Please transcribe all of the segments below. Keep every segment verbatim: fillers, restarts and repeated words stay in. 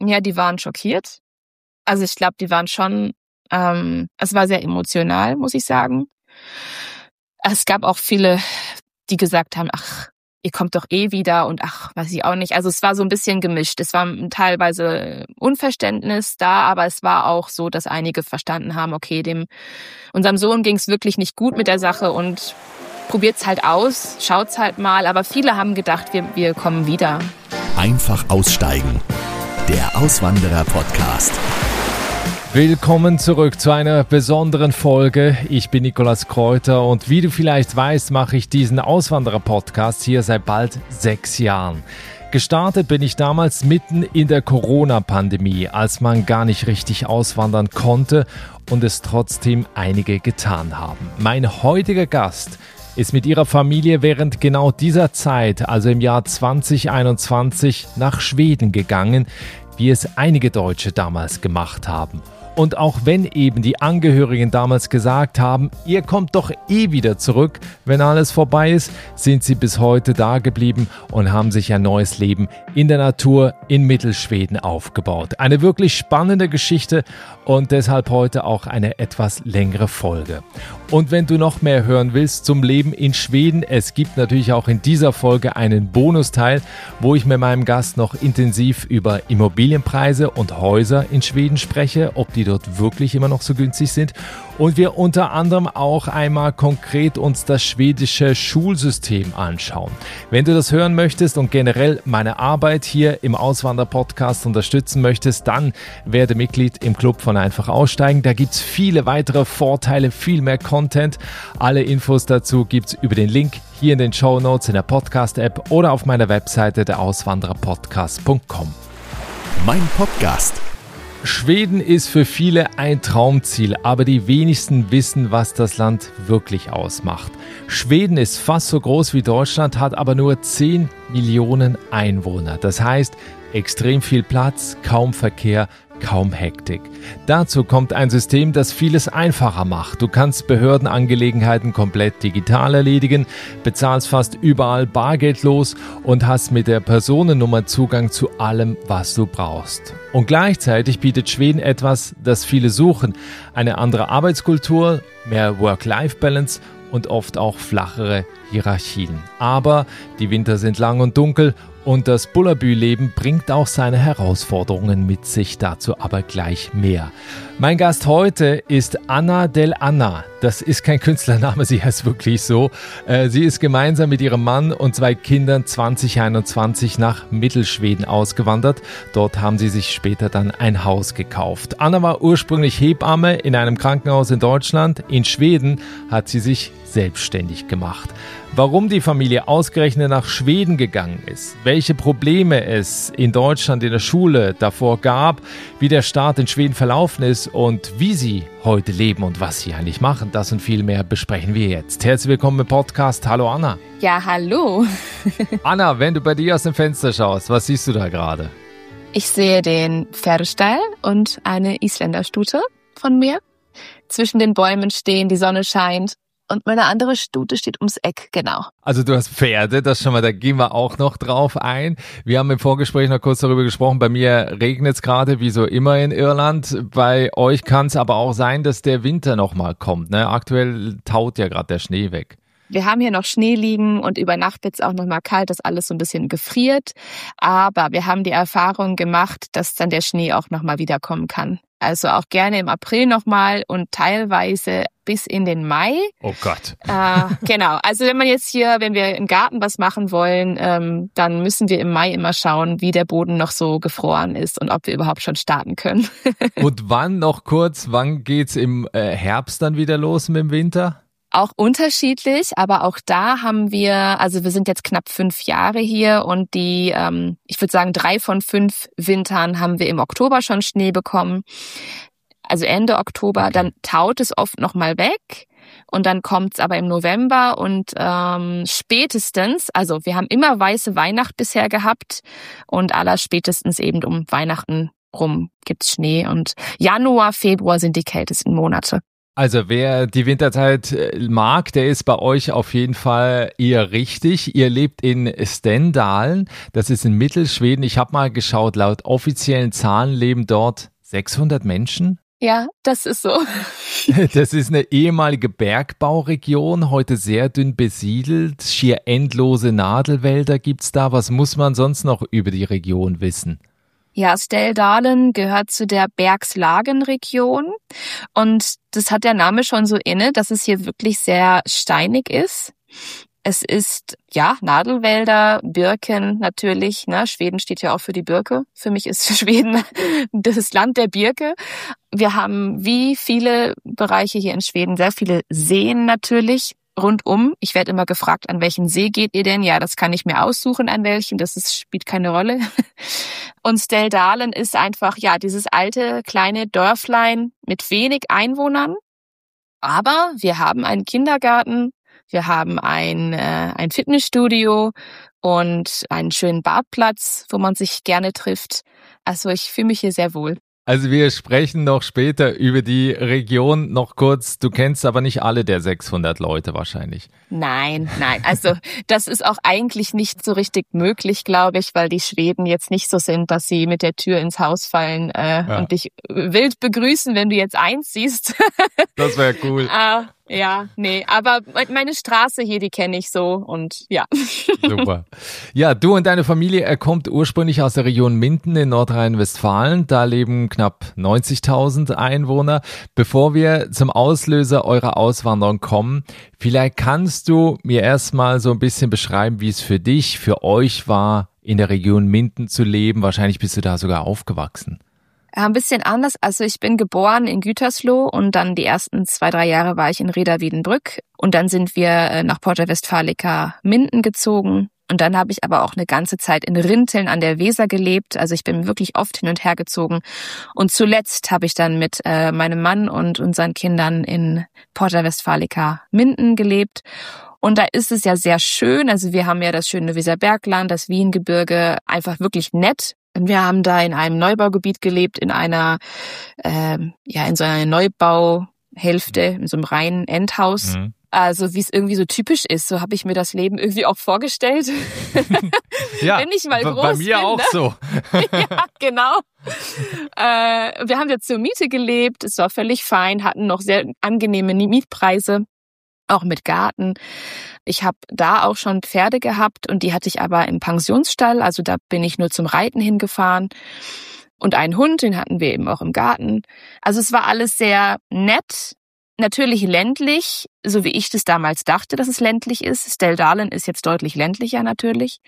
Ja, die waren schockiert. Also ich glaube, die waren schon, ähm, es war sehr emotional, muss ich sagen. Es gab auch viele, die gesagt haben, ach, ihr kommt doch eh wieder und ach, weiß ich auch nicht. Also es war so ein bisschen gemischt. Es war teilweise Unverständnis da, aber es war auch so, dass einige verstanden haben, okay, dem unserem Sohn ging es wirklich nicht gut mit der Sache und probiert's halt aus, schaut's halt mal. Aber viele haben gedacht, wir, wir kommen wieder. Einfach aussteigen. Der Auswanderer-Podcast. Willkommen zurück zu einer besonderen Folge. Ich bin Nikolaus Kräuter und wie du vielleicht weißt, mache ich diesen Auswanderer-Podcast hier seit bald sechs Jahren. Gestartet bin ich damals mitten in der Corona-Pandemie, als man gar nicht richtig auswandern konnte und es trotzdem einige getan haben. Mein heutiger Gast ist mit ihrer Familie während genau dieser Zeit, also im Jahr zwanzig einundzwanzig, nach Schweden gegangen, wie es einige Deutsche damals gemacht haben. Und auch wenn eben die Angehörigen damals gesagt haben, ihr kommt doch eh wieder zurück, wenn alles vorbei ist, sind sie bis heute da geblieben und haben sich ein neues Leben in der Natur in Mittelschweden aufgebaut. Eine wirklich spannende Geschichte und deshalb heute auch eine etwas längere Folge. Und wenn du noch mehr hören willst zum Leben in Schweden, es gibt natürlich auch in dieser Folge einen Bonusteil, wo ich mit meinem Gast noch intensiv über Immobilienpreise und Häuser in Schweden spreche, ob die dort wirklich immer noch so günstig sind. Und wir unter anderem auch einmal konkret uns das schwedische Schulsystem anschauen. Wenn du das hören möchtest und generell meine Arbeit hier im Auswanderer-Podcast unterstützen möchtest, dann werde Mitglied im Club von Einfach Aussteigen. Da gibt es viele weitere Vorteile, viel mehr Content. Alle Infos dazu gibt es über den Link hier in den Shownotes in der Podcast-App oder auf meiner Webseite der auswanderer podcast punkt com. Mein Podcast. Schweden ist für viele ein Traumziel, aber die wenigsten wissen, was das Land wirklich ausmacht. Schweden ist fast so groß wie Deutschland, hat aber nur zehn Millionen Einwohner. Das heißt, extrem viel Platz, kaum Verkehr, kaum Hektik. Dazu kommt ein System, das vieles einfacher macht. Du kannst Behördenangelegenheiten komplett digital erledigen, bezahlst fast überall bargeldlos und hast mit der Personennummer Zugang zu allem, was du brauchst. Und gleichzeitig bietet Schweden etwas, das viele suchen: eine andere Arbeitskultur, mehr Work-Life-Balance und oft auch flachere Hierarchien. Aber die Winter sind lang und dunkel und das Bullerbü-Leben bringt auch seine Herausforderungen mit sich, dazu aber gleich mehr. Mein Gast heute ist Anna Del Anna. Das ist kein Künstlername, sie heißt wirklich so. Sie ist gemeinsam mit ihrem Mann und zwei Kindern zwanzig einundzwanzig nach Mittelschweden ausgewandert. Dort haben sie sich später dann ein Haus gekauft. Anna war ursprünglich Hebamme in einem Krankenhaus in Deutschland. In Schweden hat sie sich selbstständig gemacht. Warum die Familie ausgerechnet nach Schweden gegangen ist, welche Probleme es in Deutschland in der Schule davor gab, wie der Start in Schweden verlaufen ist und wie sie heute leben und was sie eigentlich machen, das und viel mehr besprechen wir jetzt. Herzlich willkommen im Podcast. Hallo Anna. Ja, hallo. Anna, wenn du bei dir aus dem Fenster schaust, was siehst du da gerade? Ich sehe den Pferdestall und eine Isländerstute von mir. Zwischen den Bäumen stehen, die Sonne scheint. Und meine andere Stute steht ums Eck, genau. Also du hast Pferde, das schon mal, da gehen wir auch noch drauf ein. Wir haben im Vorgespräch noch kurz darüber gesprochen, bei mir regnet es gerade, wie so immer in Irland. Bei euch kann es aber auch sein, dass der Winter nochmal kommt, ne? Aktuell taut ja gerade der Schnee weg. Wir haben hier noch Schnee liegen und über Nacht wird es auch nochmal kalt, dass alles so ein bisschen gefriert. Aber wir haben die Erfahrung gemacht, dass dann der Schnee auch nochmal wiederkommen kann. Also auch gerne im April nochmal und teilweise bis in den Mai. Oh Gott. Äh, genau, also wenn man jetzt hier, wenn wir im Garten was machen wollen, ähm, dann müssen wir im Mai immer schauen, wie der Boden noch so gefroren ist und ob wir überhaupt schon starten können. Und wann noch kurz, wann geht's im äh, Herbst dann wieder los mit dem Winter? Auch unterschiedlich, aber auch da haben wir, also wir sind jetzt knapp fünf Jahre hier und die, ähm, ich würde sagen, drei von fünf Wintern haben wir im Oktober schon Schnee bekommen. Also Ende Oktober, dann taut es oft nochmal weg und dann kommt's aber im November und ähm, spätestens, also wir haben immer weiße Weihnacht bisher gehabt und aller spätestens eben um Weihnachten rum gibt's Schnee und Januar, Februar sind die kältesten Monate. Also wer die Winterzeit mag, der ist bei euch auf jeden Fall eher richtig. Ihr lebt in Stendalen, das ist in Mittelschweden. Ich habe mal geschaut, laut offiziellen Zahlen leben dort sechshundert Menschen. Ja, das ist so. Das ist eine ehemalige Bergbauregion, heute sehr dünn besiedelt. Schier endlose Nadelwälder gibt's da. Was muss man sonst noch über die Region wissen? Ja, Stendalen gehört zu der Bergslagenregion und das hat der Name schon so inne, dass es hier wirklich sehr steinig ist. Es ist, ja, Nadelwälder, Birken natürlich, ne? Schweden steht ja auch für die Birke. Für mich ist Schweden das Land der Birke. Wir haben wie viele Bereiche hier in Schweden, sehr viele Seen natürlich. Rundum. Ich werde immer gefragt, an welchen See geht ihr denn? Ja, das kann ich mir aussuchen, an welchen. Das ist, spielt keine Rolle. Und Stendalen ist einfach, ja, dieses alte, kleine Dörflein mit wenig Einwohnern. Aber wir haben einen Kindergarten, wir haben ein, äh, ein Fitnessstudio und einen schönen Badplatz, wo man sich gerne trifft. Also ich fühle mich hier sehr wohl. Also wir sprechen noch später über die Region noch kurz. Du kennst aber nicht alle der sechshundert Leute wahrscheinlich. Nein, nein. Also das ist auch eigentlich nicht so richtig möglich, glaube ich, weil die Schweden jetzt nicht so sind, dass sie mit der Tür ins Haus fallen äh, ja. und dich wild begrüßen, wenn du jetzt einziehst. Das wäre cool. äh, ja, nee, aber meine Straße hier, die kenne ich so und ja. Super. Ja, du und deine Familie, er kommt ursprünglich aus der Region Minden in Nordrhein-Westfalen. Da leben knapp neunzigtausend Einwohner. Bevor wir zum Auslöser eurer Auswanderung kommen, vielleicht kannst du mir erstmal so ein bisschen beschreiben, wie es für dich, für euch war, in der Region Minden zu leben. Wahrscheinlich bist du da sogar aufgewachsen. Ein bisschen anders. Also ich bin geboren in Gütersloh und dann die ersten zwei, drei Jahre war ich in Reda-Wiedenbrück. Und dann sind wir nach Porta Westfalica Minden gezogen. Und dann habe ich aber auch eine ganze Zeit in Rinteln an der Weser gelebt. Also ich bin wirklich oft hin und her gezogen. Und zuletzt habe ich dann mit äh, meinem Mann und unseren Kindern in Porta Westfalica Minden gelebt. Und da ist es ja sehr schön. Also wir haben ja das schöne Weserbergland, das Wiehengebirge, einfach wirklich nett. Und wir haben da in einem Neubaugebiet gelebt, in einer, äh, ja, in so einer Neubauhälfte, in so einem reinen Endhaus. Mhm. Also wie es irgendwie so typisch ist, so habe ich mir das Leben irgendwie auch vorgestellt. Ja, wenn ich mal groß bei mir bin, auch ne? so. Ja, genau. äh, wir haben ja zur Miete gelebt, es war völlig fein, hatten noch sehr angenehme Mietpreise, auch mit Garten. Ich habe da auch schon Pferde gehabt und die hatte ich aber im Pensionsstall, also da bin ich nur zum Reiten hingefahren. Und einen Hund, den hatten wir eben auch im Garten. Also es war alles sehr nett. Natürlich ländlich, so wie ich das damals dachte, dass es ländlich ist. Stendalen ist jetzt deutlich ländlicher natürlich.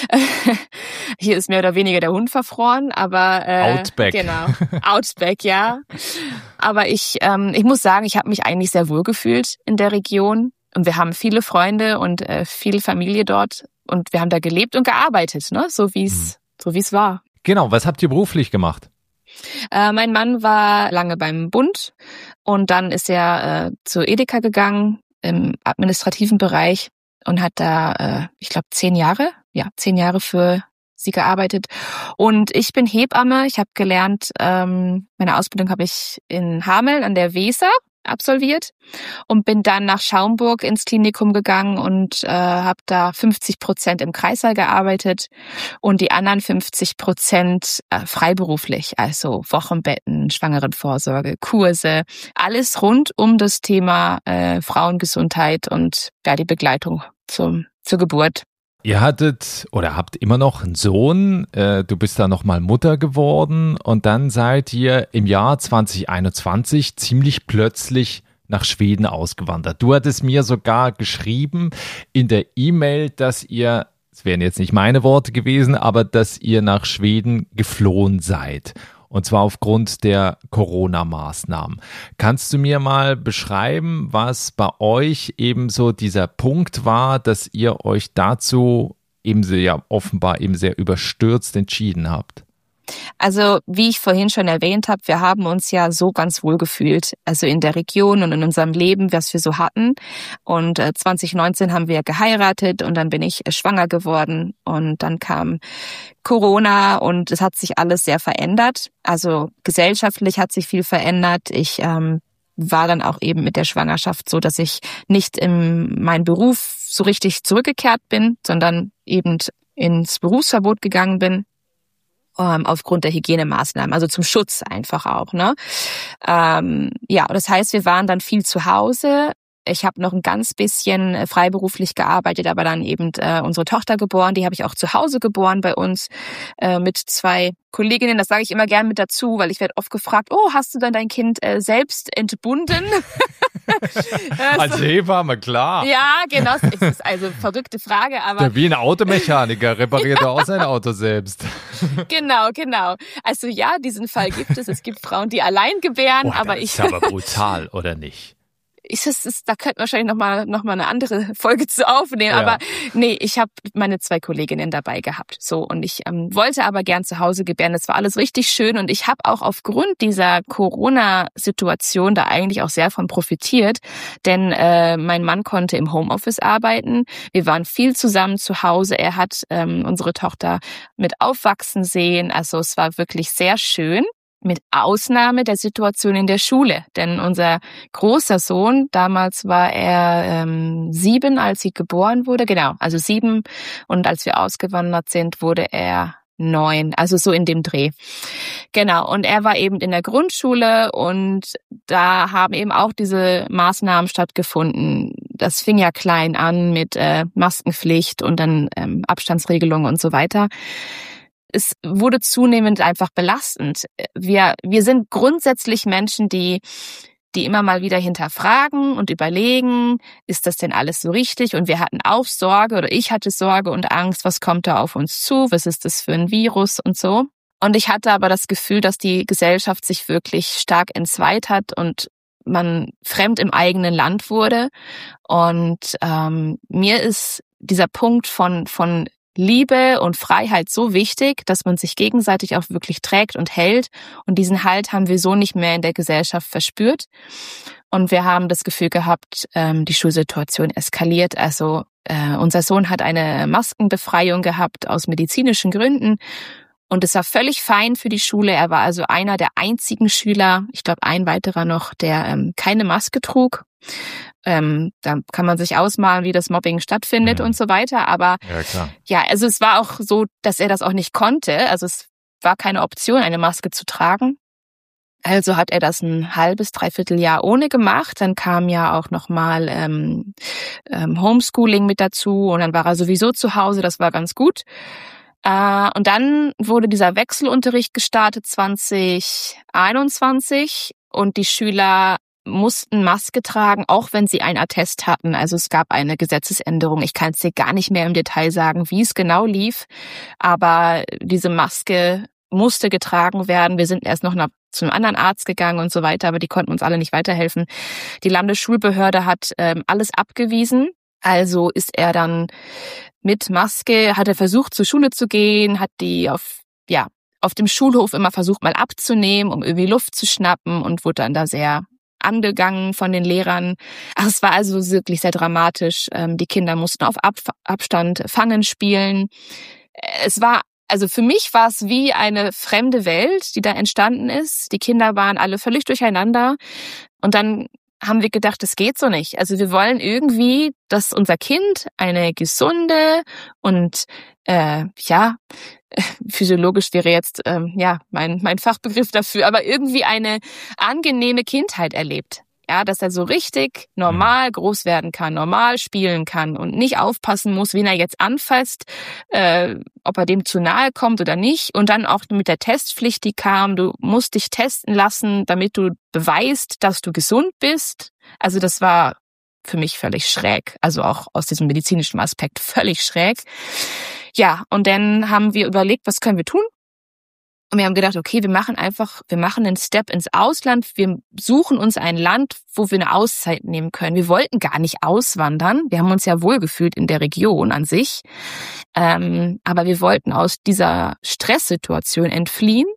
Hier ist mehr oder weniger der Hund verfroren, aber äh, Outback. Genau, Outback, ja. Aber ich, ähm, ich muss sagen, ich habe mich eigentlich sehr wohl gefühlt in der Region. Und wir haben viele Freunde und äh, viel Familie dort. Und wir haben da gelebt und gearbeitet, ne? So wie es, hm. so wie es war. Genau. Was habt ihr beruflich gemacht? Äh, mein Mann war lange beim Bund und dann ist er äh, zur Edeka gegangen im administrativen Bereich und hat da, äh, ich glaube, zehn Jahre, ja, zehn Jahre für sie gearbeitet. Und ich bin Hebamme. Ich habe gelernt, ähm, meine Ausbildung habe ich in Hameln an der Weser absolviert und bin dann nach Schaumburg ins Klinikum gegangen und äh, habe da fünfzig Prozent im Kreissaal gearbeitet und die anderen fünfzig Prozent äh, freiberuflich, also Wochenbetten, Schwangerenvorsorge, Kurse, alles rund um das Thema äh, Frauengesundheit und ja, die Begleitung zum, zur Geburt. Ihr hattet oder habt immer noch einen Sohn, äh, du bist da nochmal Mutter geworden und dann seid ihr im Jahr zwanzig einundzwanzig ziemlich plötzlich nach Schweden ausgewandert. Du hattest mir sogar geschrieben in der E-Mail, dass ihr, es wären jetzt nicht meine Worte gewesen, aber dass ihr nach Schweden geflohen seid. Und zwar aufgrund der Corona-Maßnahmen. Kannst du mir mal beschreiben, was bei euch eben so dieser Punkt war, dass ihr euch dazu eben sehr, ja, offenbar eben sehr überstürzt entschieden habt? Also wie ich vorhin schon erwähnt habe, wir haben uns ja so ganz wohl gefühlt, also in der Region und in unserem Leben, was wir so hatten. Und äh, zwanzig neunzehn haben wir geheiratet und dann bin ich äh, schwanger geworden und dann kam Corona und es hat sich alles sehr verändert. Also gesellschaftlich hat sich viel verändert. Ich ähm, war dann auch eben mit der Schwangerschaft so, dass ich nicht in meinen Beruf so richtig zurückgekehrt bin, sondern eben ins Berufsverbot gegangen bin, ähm, aufgrund der Hygienemaßnahmen, also zum Schutz einfach auch, ne? Ähm, ja, das heißt, wir waren dann viel zu Hause. Ich habe noch ein ganz bisschen freiberuflich gearbeitet, aber dann eben äh, unsere Tochter geboren. Die habe ich auch zu Hause geboren bei uns äh, mit zwei Kolleginnen. Das sage ich immer gern mit dazu, weil ich werde oft gefragt, oh, hast du dann dein Kind äh, selbst entbunden? Als Hebamme, klar. Ja, genau. Das ist also eine verrückte Frage, aber... Wie ein Automechaniker repariert er auch sein Auto selbst. Genau, genau. Also ja, diesen Fall gibt es. Es gibt Frauen, die allein gebären, Boah, aber das ich... ist aber brutal, oder nicht? Ich, das ist, da könnten wir wahrscheinlich nochmal noch mal eine andere Folge zu aufnehmen. Ja. Aber nee, ich habe meine zwei Kolleginnen dabei gehabt. So, und ich ähm, wollte aber gern zu Hause gebären. Das war alles richtig schön. Und ich habe auch aufgrund dieser Corona-Situation da eigentlich auch sehr von profitiert. Denn äh, mein Mann konnte im Homeoffice arbeiten. Wir waren viel zusammen zu Hause. Er hat ähm, unsere Tochter mit aufwachsen sehen. Also es war wirklich sehr schön. Mit Ausnahme der Situation in der Schule. Denn unser großer Sohn, damals war er ähm, sieben, als sie geboren wurde. Genau, also sieben. Und als wir ausgewandert sind, wurde er neun. Also so in dem Dreh. Genau, und er war eben in der Grundschule und da haben eben auch diese Maßnahmen stattgefunden. Das fing ja klein an mit äh, Maskenpflicht und dann ähm, Abstandsregelungen und so weiter. Es wurde zunehmend einfach belastend. Wir, wir sind grundsätzlich Menschen, die, die immer mal wieder hinterfragen und überlegen, ist das denn alles so richtig? Und wir hatten auch Sorge oder ich hatte Sorge und Angst, was kommt da auf uns zu? Was ist das für ein Virus und so? Und ich hatte aber das Gefühl, dass die Gesellschaft sich wirklich stark entzweit hat und man fremd im eigenen Land wurde. Und ähm, mir ist dieser Punkt von, von Liebe und Freiheit so wichtig, dass man sich gegenseitig auch wirklich trägt und hält. Und diesen Halt haben wir so nicht mehr in der Gesellschaft verspürt. Und wir haben das Gefühl gehabt, die Schulsituation eskaliert. Also äh, unser Sohn hat eine Maskenbefreiung gehabt aus medizinischen Gründen. Und es war völlig fein für die Schule. Er war also einer der einzigen Schüler, ich glaube ein weiterer noch, der ähm, keine Maske trug. Ähm, da kann man sich ausmalen, wie das Mobbing stattfindet mhm. und so weiter. Aber ja, klar. ja, also es war auch so, dass er das auch nicht konnte. Also es war keine Option, eine Maske zu tragen. Also hat er das ein halbes, dreiviertel Jahr ohne gemacht. Dann kam ja auch nochmal ähm, ähm, Homeschooling mit dazu und dann war er sowieso zu Hause. Das war ganz gut. Äh, und dann wurde dieser Wechselunterricht gestartet zwanzig einundzwanzig und die Schüler mussten Maske tragen, auch wenn sie ein Attest hatten. Also es gab eine Gesetzesänderung. Ich kann es dir gar nicht mehr im Detail sagen, wie es genau lief, aber diese Maske musste getragen werden. Wir sind erst noch nach, zu einem anderen Arzt gegangen und so weiter, aber die konnten uns alle nicht weiterhelfen. Die Landesschulbehörde hat ähm, alles abgewiesen. Also ist er dann mit Maske, hat er versucht, zur Schule zu gehen, hat die auf, ja, auf dem Schulhof immer versucht, mal abzunehmen, um irgendwie Luft zu schnappen und wurde dann da sehr angegangen von den Lehrern. Ach, es war also wirklich sehr dramatisch. Die Kinder mussten auf Ab- Abstand Fangen spielen. Es war, also für mich war es wie eine fremde Welt, die da entstanden ist. Die Kinder waren alle völlig durcheinander. Und dann haben wir gedacht, das geht so nicht. Also wir wollen irgendwie, dass unser Kind eine gesunde und äh, ja, physiologisch wäre jetzt ähm, ja mein mein Fachbegriff dafür, aber irgendwie eine angenehme Kindheit erlebt. Ja, dass er so richtig normal groß werden kann, normal spielen kann und nicht aufpassen muss, wen er jetzt anfasst, äh, ob er dem zu nahe kommt oder nicht. Und dann auch mit der Testpflicht, die kam, du musst dich testen lassen, damit du beweist, dass du gesund bist. Also das war für mich völlig schräg, also auch aus diesem medizinischen Aspekt völlig schräg. Ja, und dann haben wir überlegt, was können wir tun? Und wir haben gedacht, okay, wir machen einfach, wir machen einen Step ins Ausland. Wir suchen uns ein Land, wo wir eine Auszeit nehmen können. Wir wollten gar nicht auswandern. Wir haben uns ja wohlgefühlt in der Region an sich. Ähm, aber wir wollten aus dieser Stresssituation entfliehen.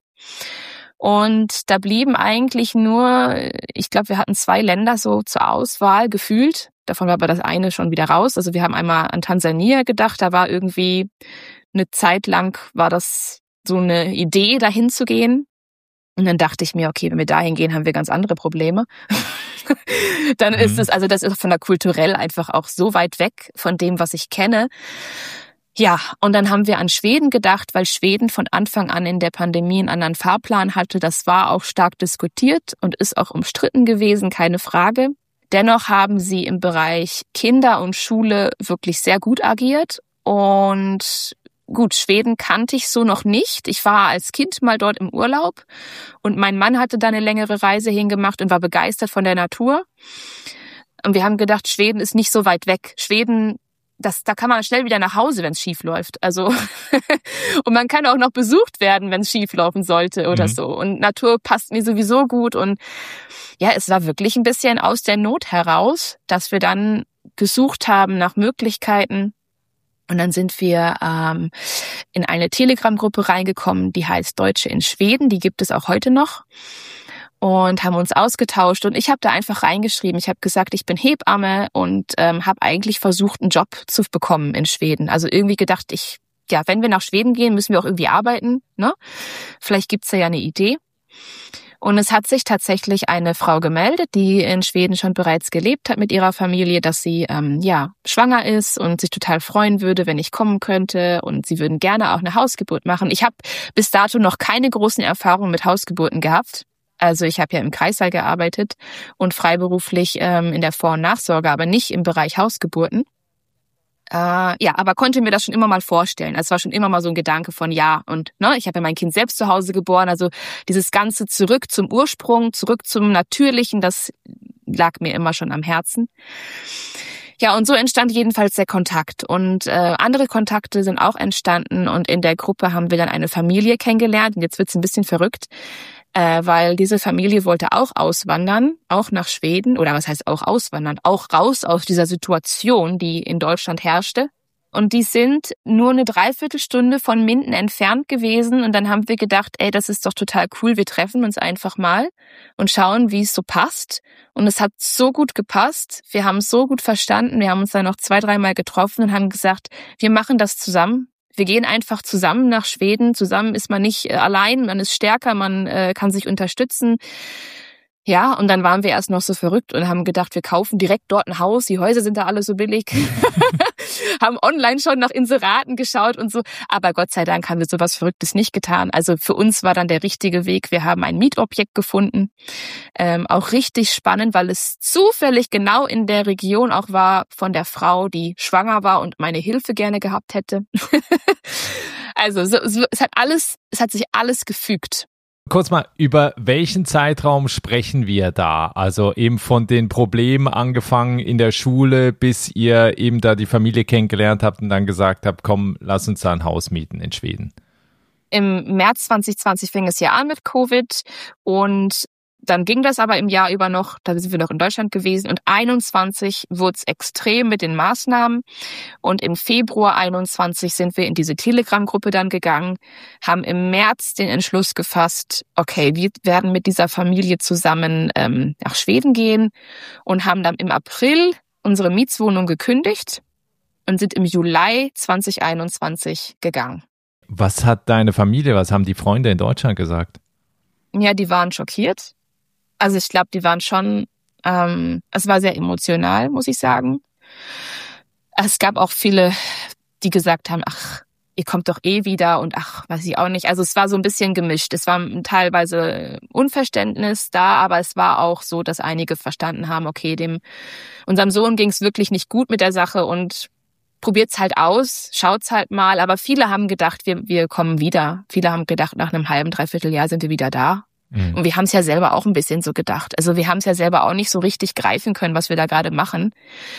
Und da blieben eigentlich nur, ich glaube, wir hatten zwei Länder so zur Auswahl gefühlt. Davon war aber das eine schon wieder raus. Also wir haben einmal an Tansania gedacht. Da war irgendwie eine Zeit lang, war das so eine Idee, dahin zu gehen. Und dann dachte ich mir, okay, wenn wir dahin gehen, haben wir ganz andere Probleme. dann Mhm. ist es, also das ist von der kulturell einfach auch so weit weg von dem, was ich kenne. Ja, und dann haben wir an Schweden gedacht, weil Schweden von Anfang an in der Pandemie einen anderen Fahrplan hatte. Das war auch stark diskutiert und ist auch umstritten gewesen, keine Frage. Dennoch haben sie im Bereich Kinder und Schule wirklich sehr gut agiert. Und gut, Schweden kannte ich so noch nicht. Ich war als Kind mal dort im Urlaub und mein Mann hatte da eine längere Reise hingemacht und war begeistert von der Natur. Und wir haben gedacht, Schweden ist nicht so weit weg. Schweden, das, da kann man schnell wieder nach Hause, wenn es schief läuft. Also und man kann auch noch besucht werden, wenn es schief laufen sollte oder mhm. so. Und Natur passt mir sowieso gut. Und ja, es war wirklich ein bisschen aus der Not heraus, dass wir dann gesucht haben nach Möglichkeiten. Und dann sind wir ähm, in eine Telegram-Gruppe reingekommen, die heißt Deutsche in Schweden. Die gibt es auch heute noch. Und haben uns ausgetauscht. Und ich habe da einfach reingeschrieben. Ich habe gesagt, ich bin Hebamme und ähm, habe eigentlich versucht, einen Job zu bekommen in Schweden. Also irgendwie gedacht, ich, ja, wenn wir nach Schweden gehen, müssen wir auch irgendwie arbeiten. Ne? Vielleicht gibt's da ja eine Idee. Und es hat sich tatsächlich eine Frau gemeldet, die in Schweden schon bereits gelebt hat mit ihrer Familie, dass sie ähm, ja schwanger ist und sich total freuen würde, wenn ich kommen könnte. Und sie würden gerne auch eine Hausgeburt machen. Ich habe bis dato noch keine großen Erfahrungen mit Hausgeburten gehabt. Also ich habe ja im Kreissaal gearbeitet und freiberuflich ähm, in der Vor- und Nachsorge, aber nicht im Bereich Hausgeburten. Äh, ja, aber konnte mir das schon immer mal vorstellen. Es war schon immer mal so ein Gedanke von ja und ne, ich habe ja mein Kind selbst zu Hause geboren. Also dieses Ganze zurück zum Ursprung, zurück zum Natürlichen, das lag mir immer schon am Herzen. Ja, und so entstand jedenfalls der Kontakt. Und äh, andere Kontakte sind auch entstanden. Und in der Gruppe haben wir dann eine Familie kennengelernt. Und jetzt wird's ein bisschen verrückt, äh, weil diese Familie wollte auch auswandern, auch nach Schweden. Oder was heißt auch auswandern? Auch raus aus dieser Situation, die in Deutschland herrschte. Und die sind nur eine Dreiviertelstunde von Minden entfernt gewesen. Und dann haben wir gedacht, ey, das ist doch total cool. Wir treffen uns einfach mal und schauen, wie es so passt. Und es hat so gut gepasst. Wir haben es so gut verstanden. Wir haben uns dann noch zwei, dreimal getroffen und haben gesagt, wir machen das zusammen. Wir gehen einfach zusammen nach Schweden. Zusammen ist man nicht allein, man ist stärker, man äh, kann sich unterstützen. Ja, und dann waren wir erst noch so verrückt und haben gedacht, wir kaufen direkt dort ein Haus. Die Häuser sind da alle so billig. Haben online schon nach Inseraten geschaut und so. Aber Gott sei Dank haben wir sowas Verrücktes nicht getan. Also für uns war dann der richtige Weg. Wir haben ein Mietobjekt gefunden. Ähm, auch richtig spannend, weil es zufällig genau in der Region auch war von der Frau, die schwanger war und meine Hilfe gerne gehabt hätte. Also so, so, es hat alles, es hat sich alles gefügt. Kurz mal, über welchen Zeitraum sprechen wir da? Also eben von den Problemen angefangen in der Schule, bis ihr eben da die Familie kennengelernt habt und dann gesagt habt, komm, lass uns da ein Haus mieten in Schweden. Im März zwanzig zwanzig fing es ja an mit Covid und dann ging das aber im Jahr über noch, da sind wir noch in Deutschland gewesen und einundzwanzig wurde es extrem mit den Maßnahmen und im Februar einundzwanzig sind wir in diese Telegram-Gruppe dann gegangen, haben im März den Entschluss gefasst, okay, wir werden mit dieser Familie zusammen ähm, nach Schweden gehen und haben dann im April unsere Mietswohnung gekündigt und sind im Juli zwanzig einundzwanzig gegangen. Was hat deine Familie, was haben die Freunde in Deutschland gesagt? Ja, die waren schockiert. Also ich glaube, die waren schon, ähm, es war sehr emotional, muss ich sagen. Es gab auch viele, die gesagt haben, ach, ihr kommt doch eh wieder und ach, weiß ich auch nicht. Also es war so ein bisschen gemischt. Es war teilweise Unverständnis da, aber es war auch so, dass einige verstanden haben, okay, dem unserem Sohn ging es wirklich nicht gut mit der Sache und probiert's halt aus, schaut's halt mal. Aber viele haben gedacht, wir wir kommen wieder. Viele haben gedacht, nach einem halben, dreiviertel Jahr sind wir wieder da. Mhm. Und wir haben es ja selber auch ein bisschen so gedacht. Also wir haben es ja selber auch nicht so richtig greifen können, was wir da gerade machen.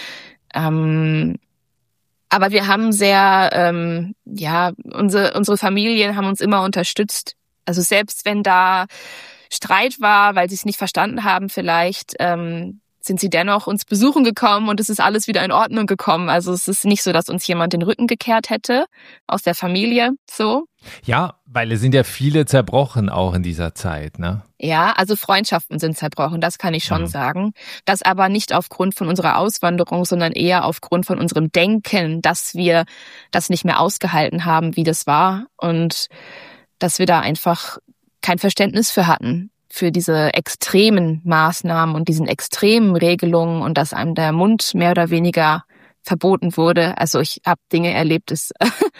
Ähm, aber wir haben sehr, ähm, ja, unsere unsere Familien haben uns immer unterstützt. Also selbst wenn da Streit war, weil sie es nicht verstanden haben vielleicht, ähm, sind sie dennoch uns besuchen gekommen und es ist alles wieder in Ordnung gekommen. Also es ist nicht so, dass uns jemand den Rücken gekehrt hätte aus der Familie, so. Ja, weil es sind ja viele zerbrochen auch in dieser Zeit, ne? Ja, also Freundschaften sind zerbrochen, das kann ich schon mhm. sagen. Das aber nicht aufgrund von unserer Auswanderung, sondern eher aufgrund von unserem Denken, dass wir das nicht mehr ausgehalten haben, wie das war und dass wir da einfach kein Verständnis für hatten. für diese extremen Maßnahmen und diesen extremen Regelungen und dass einem der Mund mehr oder weniger verboten wurde. Also ich habe Dinge erlebt, das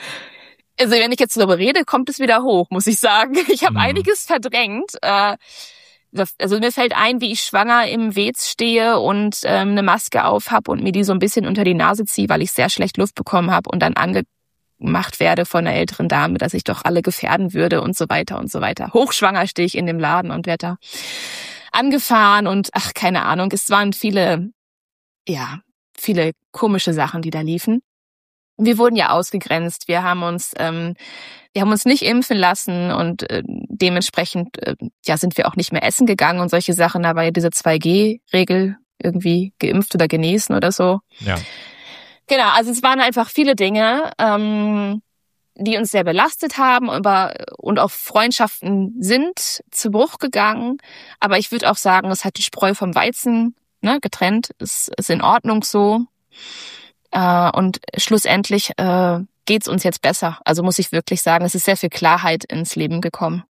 also wenn ich jetzt darüber rede, kommt es wieder hoch, muss ich sagen. Ich habe mhm. einiges verdrängt. Äh, Also mir fällt ein, wie ich schwanger im Wez stehe und ähm, eine Maske auf habe und mir die so ein bisschen unter die Nase ziehe, weil ich sehr schlecht Luft bekommen habe und dann angemacht werde von einer älteren Dame, dass ich doch alle gefährden würde und so weiter und so weiter. Hochschwanger stehe ich in dem Laden und werde da angefahren und ach, keine Ahnung. Es waren viele, ja, viele komische Sachen, die da liefen. Wir wurden ja ausgegrenzt. Wir haben uns, ähm, wir haben uns nicht impfen lassen und äh, dementsprechend äh, ja sind wir auch nicht mehr essen gegangen und solche Sachen. Da war ja diese zwei G Regel irgendwie geimpft oder genesen oder so. Ja. Genau, also es waren einfach viele Dinge, ähm, die uns sehr belastet haben, aber und auch Freundschaften sind zu Bruch gegangen. Aber ich würde auch sagen, es hat die Spreu vom Weizen, ne, getrennt. Es ist in Ordnung so. Uh, und schlussendlich uh, geht's uns jetzt besser. Also muss ich wirklich sagen, es ist sehr viel Klarheit ins Leben gekommen.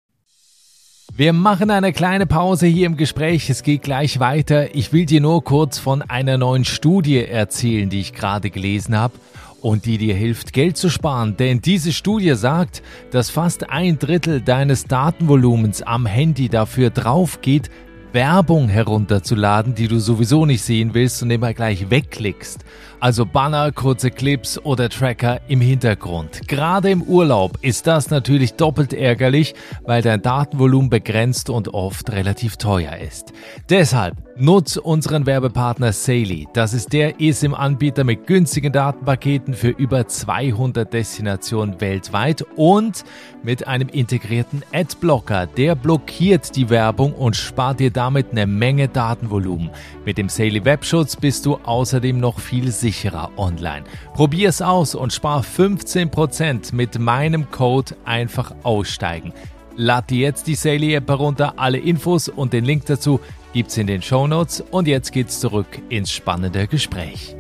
Wir machen eine kleine Pause hier im Gespräch. Es geht gleich weiter. Ich will dir nur kurz von einer neuen Studie erzählen, die ich gerade gelesen habe und die dir hilft, Geld zu sparen. Denn diese Studie sagt, dass fast ein Drittel deines Datenvolumens am Handy dafür drauf geht, Werbung herunterzuladen, die du sowieso nicht sehen willst und immer gleich wegklickst. Also Banner, kurze Clips oder Tracker im Hintergrund. Gerade im Urlaub ist das natürlich doppelt ärgerlich, weil dein Datenvolumen begrenzt und oft relativ teuer ist. Deshalb nutz unseren Werbepartner Saily. Das ist der E S I M-Anbieter mit günstigen Datenpaketen für über zweihundert Destinationen weltweit und mit einem integrierten Adblocker. Der blockiert die Werbung und spart dir damit eine Menge Datenvolumen. Mit dem Saily Webschutz bist du außerdem noch viel sicherer online. Probier's aus und spar fünfzehn Prozent mit meinem Code einfach aussteigen. Lad dir jetzt die Saily App herunter. Alle Infos und den Link dazu gibt's in den Shownotes. Und jetzt geht's zurück ins spannende Gespräch.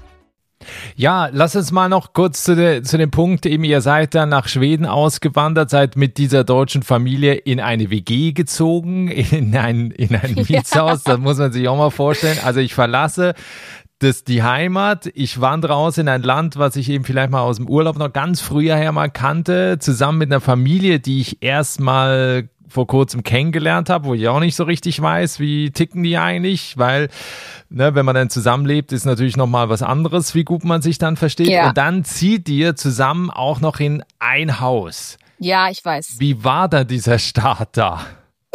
Ja, lass uns mal noch kurz zu, de, zu dem Punkt, eben ihr seid dann nach Schweden ausgewandert, seid mit dieser deutschen Familie in eine W G gezogen, in ein, in ein Mietshaus, ja. Das muss man sich auch mal vorstellen. Also ich verlasse das die Heimat, ich wandere raus in ein Land, was ich eben vielleicht mal aus dem Urlaub noch ganz früher her mal kannte, zusammen mit einer Familie, die ich erst mal vor kurzem kennengelernt habe, wo ich auch nicht so richtig weiß, wie ticken die eigentlich, weil, ne, wenn man dann zusammenlebt, ist natürlich nochmal was anderes, wie gut man sich dann versteht. Ja. Und dann zieht ihr zusammen auch noch in ein Haus. Ja, ich weiß. Wie war da dieser Start da?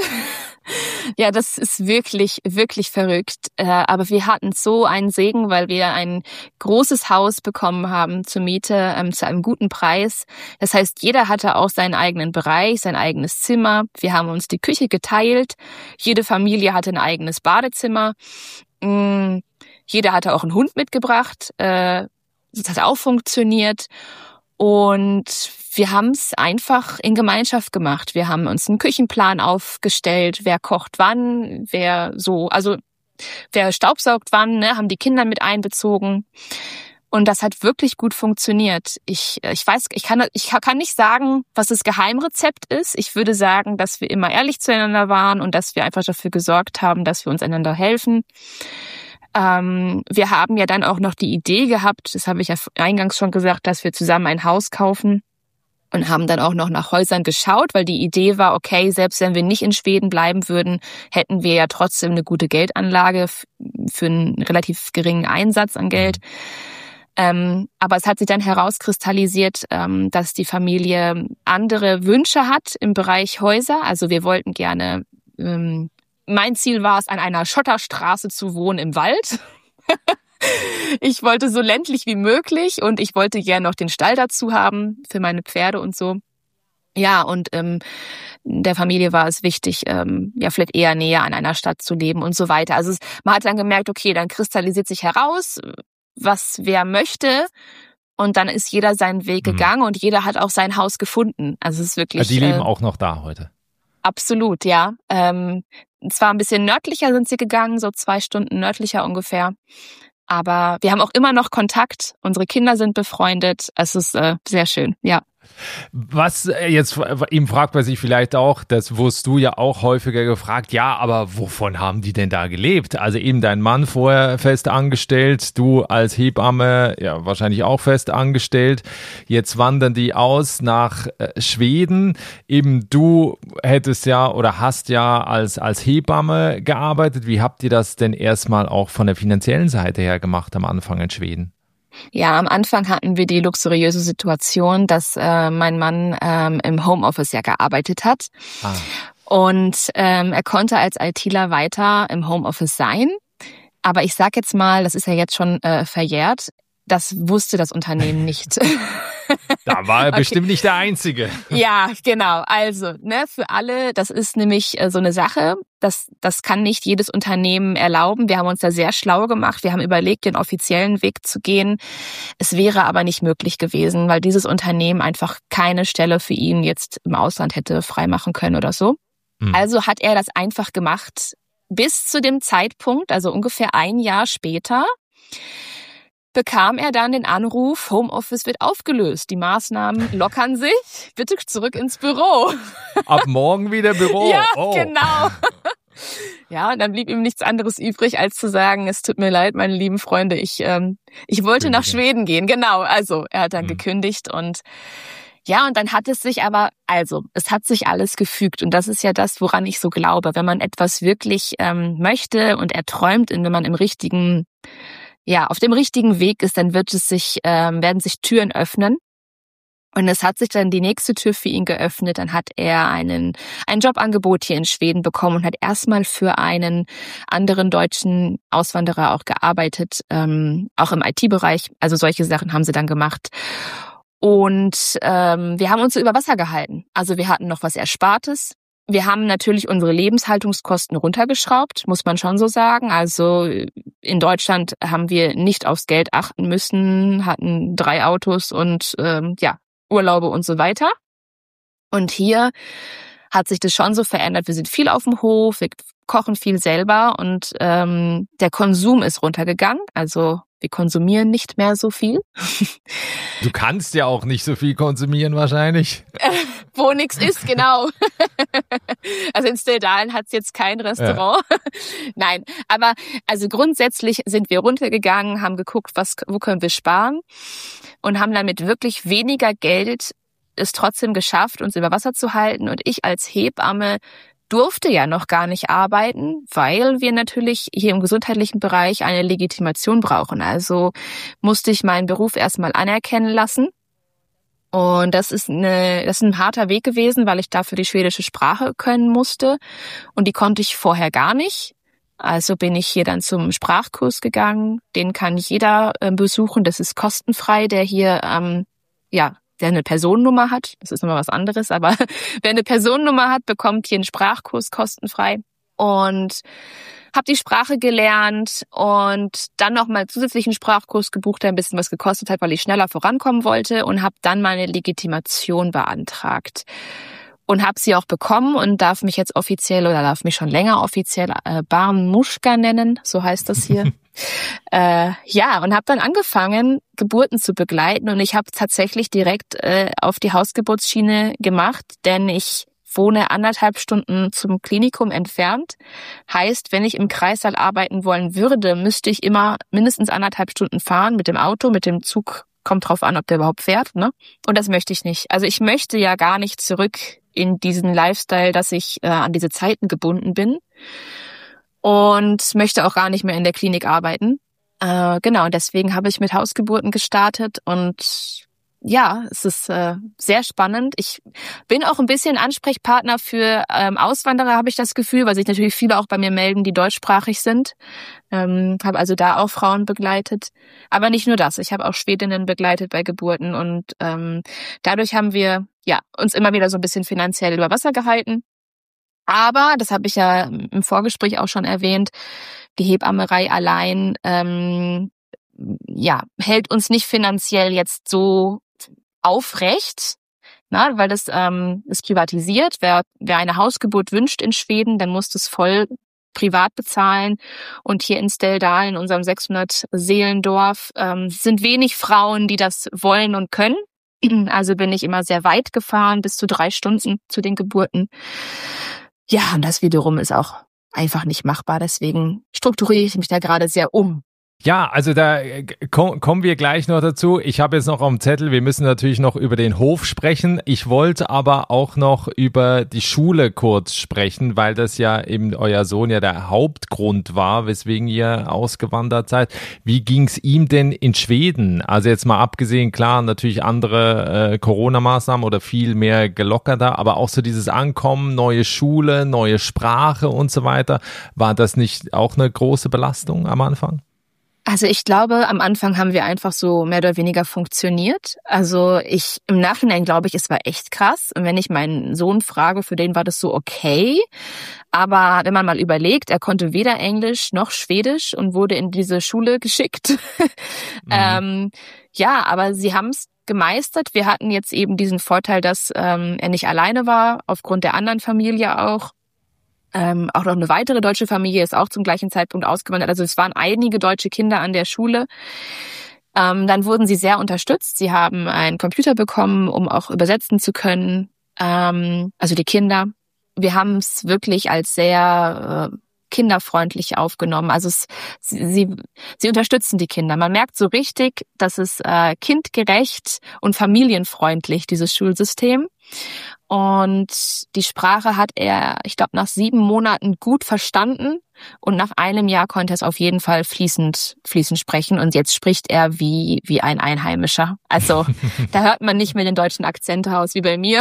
Ja, das ist wirklich, wirklich verrückt. Aber wir hatten so einen Segen, weil wir ein großes Haus bekommen haben zur Miete, ähm, zu einem guten Preis. Das heißt, jeder hatte auch seinen eigenen Bereich, sein eigenes Zimmer. Wir haben uns die Küche geteilt. Jede Familie hatte ein eigenes Badezimmer. Ähm, jeder hatte auch einen Hund mitgebracht. Äh, das hat auch funktioniert. Und wir haben es einfach in Gemeinschaft gemacht. Wir haben uns einen Küchenplan aufgestellt, wer kocht wann, wer so, also wer staubsaugt wann, ne, haben die Kinder mit einbezogen. Und das hat wirklich gut funktioniert. Ich, ich weiß, ich kann, ich kann nicht sagen, was das Geheimrezept ist. Ich würde sagen, dass wir immer ehrlich zueinander waren und dass wir einfach dafür gesorgt haben, dass wir uns einander helfen. Ähm, wir haben ja dann auch noch die Idee gehabt, das habe ich ja eingangs schon gesagt, dass wir zusammen ein Haus kaufen und haben dann auch noch nach Häusern geschaut, weil die Idee war, okay, selbst wenn wir nicht in Schweden bleiben würden, hätten wir ja trotzdem eine gute Geldanlage f- für einen relativ geringen Einsatz an Geld. Ähm, aber es hat sich dann herauskristallisiert, ähm, dass die Familie andere Wünsche hat im Bereich Häuser. Also wir wollten gerne ähm, Mein Ziel war es, an einer Schotterstraße zu wohnen im Wald. Ich wollte so ländlich wie möglich und ich wollte gerne noch den Stall dazu haben für meine Pferde und so. Ja, und ähm, der Familie war es wichtig, ähm, ja vielleicht eher näher an einer Stadt zu leben und so weiter. Also es, man hat dann gemerkt, okay, dann kristallisiert sich heraus, was wer möchte. Und dann ist jeder seinen Weg mhm. gegangen und jeder hat auch sein Haus gefunden. Also es ist wirklich. Also die leben äh, auch noch da heute. Absolut, ja. Ähm, zwar ein bisschen nördlicher sind sie gegangen, so zwei Stunden nördlicher ungefähr. Aber wir haben auch immer noch Kontakt. Unsere Kinder sind befreundet. Es ist äh, sehr schön, ja. Was jetzt, ihm fragt man sich vielleicht auch, das wurdest du ja auch häufiger gefragt, ja, aber wovon haben die denn da gelebt? Also eben dein Mann vorher fest angestellt, du als Hebamme ja wahrscheinlich auch fest angestellt. Jetzt wandern die aus nach Schweden. Eben du hättest ja oder hast ja als, als Hebamme gearbeitet. Wie habt ihr das denn erstmal auch von der finanziellen Seite her gemacht am Anfang in Schweden? Ja, am Anfang hatten wir die luxuriöse Situation, dass äh, mein Mann ähm, im Homeoffice ja gearbeitet hat. Ah. Und ähm, er konnte als ITler weiter im Homeoffice sein. Aber ich sag jetzt mal, das ist ja jetzt schon äh, verjährt, das wusste das Unternehmen nicht. Da war er okay. bestimmt nicht der Einzige. Ja, genau. Also, ne, für alle, das ist nämlich äh, so eine Sache, das, das kann nicht jedes Unternehmen erlauben. Wir haben uns da sehr schlau gemacht. Wir haben überlegt, den offiziellen Weg zu gehen. Es wäre aber nicht möglich gewesen, weil dieses Unternehmen einfach keine Stelle für ihn jetzt im Ausland hätte freimachen können oder so. Hm. Also hat er das einfach gemacht bis zu dem Zeitpunkt, also ungefähr ein Jahr später, bekam er dann den Anruf, Homeoffice wird aufgelöst, die Maßnahmen lockern sich, bitte zurück ins Büro. Ab morgen wieder Büro. Ja, oh. genau. Ja, und dann blieb ihm nichts anderes übrig, als zu sagen, es tut mir leid, meine lieben Freunde, ich ähm, ich wollte nach Schweden gehen. Genau, also er hat dann mhm. gekündigt und ja, und dann hat es sich aber, also es hat sich alles gefügt und das ist ja das, woran ich so glaube, wenn man etwas wirklich ähm, möchte und erträumt und wenn man im richtigen ja, auf dem richtigen Weg ist, dann wird es sich, ähm, werden sich Türen öffnen. Und es hat sich dann die nächste Tür für ihn geöffnet. Dann hat er einen, ein Jobangebot hier in Schweden bekommen und hat erstmal für einen anderen deutschen Auswanderer auch gearbeitet, ähm, auch im I T-Bereich. Also solche Sachen haben sie dann gemacht. Und ähm, wir haben uns so über Wasser gehalten. Also wir hatten noch was Erspartes. Wir haben natürlich unsere Lebenshaltungskosten runtergeschraubt, muss man schon so sagen. Also in Deutschland haben wir nicht aufs Geld achten müssen, hatten drei Autos und ähm, ja Urlaube und so weiter. Und hier hat sich das schon so verändert. Wir sind viel auf dem Hof, wir kochen viel selber und ähm, der Konsum ist runtergegangen. Also wir konsumieren nicht mehr so viel. Du kannst ja auch nicht so viel konsumieren wahrscheinlich. Wo nichts ist, genau. Also in Stildalen hat es jetzt kein Restaurant. Ja. Nein, aber also grundsätzlich sind wir runtergegangen, haben geguckt, was, wo können wir sparen und haben dann mit wirklich weniger Geld es trotzdem geschafft, uns über Wasser zu halten. Und ich als Hebamme durfte ja noch gar nicht arbeiten, weil wir natürlich hier im gesundheitlichen Bereich eine Legitimation brauchen. Also musste ich meinen Beruf erstmal anerkennen lassen. Und das ist eine, das ist ein harter Weg gewesen, weil ich dafür die schwedische Sprache können musste. Und die konnte ich vorher gar nicht. Also bin ich hier dann zum Sprachkurs gegangen. Den kann jeder äh, besuchen. Das ist kostenfrei, der hier, ähm, ja, der eine Personennummer hat. Das ist nochmal was anderes. Aber wer eine Personennummer hat, bekommt hier einen Sprachkurs kostenfrei. Und habe die Sprache gelernt und dann nochmal zusätzlichen Sprachkurs gebucht, der ein bisschen was gekostet hat, weil ich schneller vorankommen wollte und habe dann meine Legitimation beantragt. Und habe sie auch bekommen und darf mich jetzt offiziell oder darf mich schon länger offiziell äh, Barnmuschka nennen, so heißt das hier. äh, ja, und habe dann angefangen, Geburten zu begleiten und ich habe tatsächlich direkt äh, auf die Hausgeburtsschiene gemacht, denn ich wohne anderthalb Stunden zum Klinikum entfernt. Heißt, wenn ich im Kreissaal arbeiten wollen würde, müsste ich immer mindestens anderthalb Stunden fahren mit dem Auto, mit dem Zug. Kommt drauf an, ob der überhaupt fährt, ne? Und das möchte ich nicht. Also ich möchte ja gar nicht zurück in diesen Lifestyle, dass ich äh, an diese Zeiten gebunden bin und möchte auch gar nicht mehr in der Klinik arbeiten. Äh, genau, deswegen habe ich mit Hausgeburten gestartet und ja, es ist äh, sehr spannend. Ich bin auch ein bisschen Ansprechpartner für ähm, Auswanderer, habe ich das Gefühl, weil sich natürlich viele auch bei mir melden, die deutschsprachig sind. Ähm, habe also da auch Frauen begleitet. Aber nicht nur das, ich habe auch Schwedinnen begleitet bei Geburten und ähm, dadurch haben wir ja uns immer wieder so ein bisschen finanziell über Wasser gehalten. Aber, das habe ich ja im Vorgespräch auch schon erwähnt, die Hebammerei allein ähm, ja hält uns nicht finanziell jetzt so aufrecht, na, weil das ähm, ist privatisiert. Wer, wer eine Hausgeburt wünscht in Schweden, dann muss das voll privat bezahlen. Und hier in Ställdal, in unserem sechshundert Seelendorf, ähm, sind wenig Frauen, die das wollen und können. Also bin ich immer sehr weit gefahren, bis zu drei Stunden zu den Geburten. Ja, und das wiederum ist auch einfach nicht machbar. Deswegen strukturiere ich mich da gerade sehr um. Ja, also da ko- kommen wir gleich noch dazu. Ich habe jetzt noch auf dem Zettel, wir müssen natürlich noch über den Hof sprechen. Ich wollte aber auch noch über die Schule kurz sprechen, weil das ja eben euer Sohn ja der Hauptgrund war, weswegen ihr ausgewandert seid. Wie ging's ihm denn in Schweden? Also jetzt mal abgesehen, klar, natürlich andere äh, Corona-Maßnahmen oder viel mehr gelockerter, aber auch so dieses Ankommen, neue Schule, neue Sprache und so weiter. War das nicht auch eine große Belastung am Anfang? Also ich glaube, am Anfang haben wir einfach so mehr oder weniger funktioniert. Also ich, im Nachhinein glaube ich, es war echt krass. Und wenn ich meinen Sohn frage, für den war das so okay. Aber wenn man mal überlegt, er konnte weder Englisch noch Schwedisch und wurde in diese Schule geschickt. Mhm. ähm, ja, aber sie haben es gemeistert. Wir hatten jetzt eben diesen Vorteil, dass ähm, er nicht alleine war, aufgrund der anderen Familie auch. Ähm, auch noch eine weitere deutsche Familie ist auch zum gleichen Zeitpunkt ausgewandert. Also es waren einige deutsche Kinder an der Schule. Ähm, dann wurden sie sehr unterstützt. Sie haben einen Computer bekommen, um auch übersetzen zu können. Ähm, also die Kinder. Wir haben es wirklich als sehr äh, kinderfreundlich aufgenommen. Also es, sie, sie, sie unterstützen die Kinder. Man merkt so richtig, dass es äh, kindgerecht und familienfreundlich, dieses Schulsystem. Und die Sprache hat er, ich glaube, nach sieben Monaten gut verstanden. Und nach einem Jahr konnte er es auf jeden Fall fließend, fließend sprechen. Und jetzt spricht er wie, wie ein Einheimischer. Also, da hört man nicht mehr den deutschen Akzent raus, wie bei mir.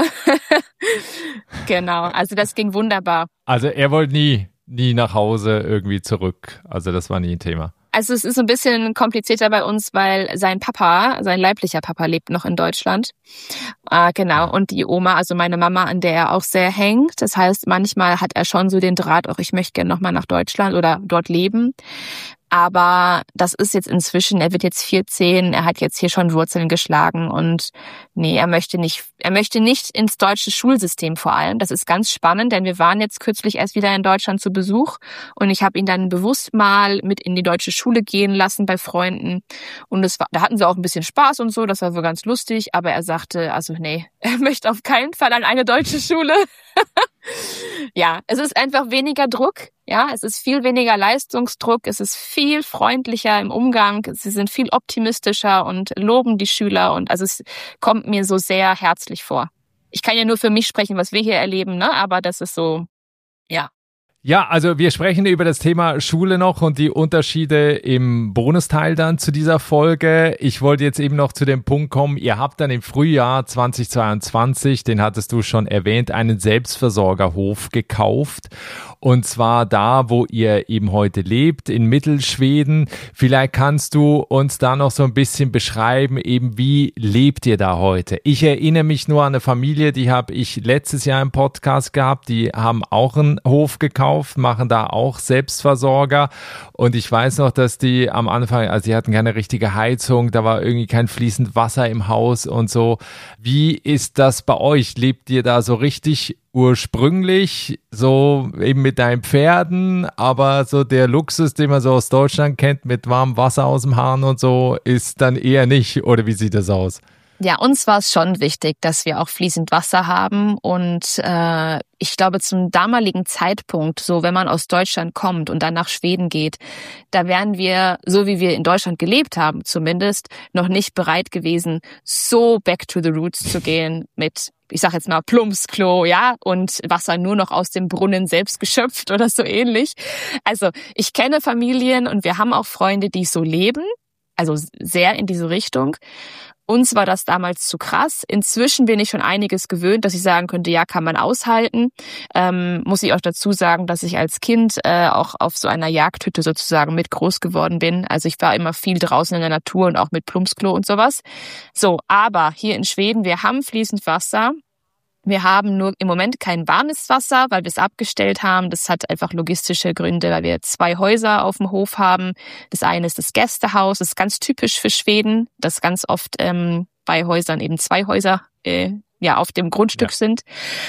Genau. Also, das ging wunderbar. Also, er wollte nie, nie nach Hause irgendwie zurück. Also, das war nie ein Thema. Also es ist ein bisschen komplizierter bei uns, weil sein Papa, sein leiblicher Papa lebt noch in Deutschland. Äh, genau, und die Oma, also meine Mama, an der er auch sehr hängt. Das heißt, manchmal hat er schon so den Draht, auch ich möchte gerne nochmal nach Deutschland oder dort leben. Aber das ist jetzt inzwischen, er wird jetzt vierzehn, er hat jetzt hier schon Wurzeln geschlagen und nee, er möchte nicht, er möchte nicht ins deutsche Schulsystem vor allem. Das ist ganz spannend, denn wir waren jetzt kürzlich erst wieder in Deutschland zu Besuch und ich habe ihn dann bewusst mal mit in die deutsche Schule gehen lassen bei Freunden und das war, da hatten sie auch ein bisschen Spaß und so, das war so ganz lustig, aber er sagte, also nee, er möchte auf keinen Fall an eine deutsche Schule. Ja, es ist einfach weniger Druck, ja, es ist viel weniger Leistungsdruck, es ist viel freundlicher im Umgang, sie sind viel optimistischer und loben die Schüler und also es kommt mir so sehr herzlich vor. Ich kann ja nur für mich sprechen, was wir hier erleben, ne, aber das ist so, ja. Ja, also wir sprechen über das Thema Schule noch und die Unterschiede im Bonusteil dann zu dieser Folge. Ich wollte jetzt eben noch zu dem Punkt kommen, ihr habt dann im Frühjahr zweitausendzweiundzwanzig, den hattest du schon erwähnt, einen Selbstversorgerhof gekauft. Und zwar da, wo ihr eben heute lebt, in Mittelschweden. Vielleicht kannst du uns da noch so ein bisschen beschreiben, eben wie lebt ihr da heute? Ich erinnere mich nur an eine Familie, die habe ich letztes Jahr im Podcast gehabt, die haben auch einen Hof gekauft, machen da auch Selbstversorger und ich weiß noch, dass die am Anfang, also die hatten keine richtige Heizung, da war irgendwie kein fließend Wasser im Haus und so. Wie ist das bei euch? Lebt ihr da so richtig ursprünglich, so eben mit deinen Pferden, aber so der Luxus, den man so aus Deutschland kennt, mit warmem Wasser aus dem Hahn und so, ist dann eher nicht, oder wie sieht das aus? Ja, uns war es schon wichtig, dass wir auch fließend Wasser haben und äh, ich glaube zum damaligen Zeitpunkt, so wenn man aus Deutschland kommt und dann nach Schweden geht, da wären wir, so wie wir in Deutschland gelebt haben zumindest, noch nicht bereit gewesen, so back to the roots zu gehen mit, ich sag jetzt mal Plumpsklo, ja, und Wasser nur noch aus dem Brunnen selbst geschöpft oder so ähnlich. Also ich kenne Familien und wir haben auch Freunde, die so leben, also sehr in diese Richtung. Uns war das damals zu krass. Inzwischen bin ich schon einiges gewöhnt, dass ich sagen könnte, ja, kann man aushalten. Ähm, muss ich auch dazu sagen, dass ich als Kind äh, auch auf so einer Jagdhütte sozusagen mit groß geworden bin. Also ich war immer viel draußen in der Natur und auch mit Plumpsklo und sowas. So, aber hier in Schweden, wir haben fließend Wasser. Wir haben nur im Moment kein warmes Wasser, weil wir es abgestellt haben. Das hat einfach logistische Gründe, weil wir zwei Häuser auf dem Hof haben. Das eine ist das Gästehaus, das ist ganz typisch für Schweden, dass ganz oft ähm, bei Häusern eben zwei Häuser äh, ja auf dem Grundstück ja. sind.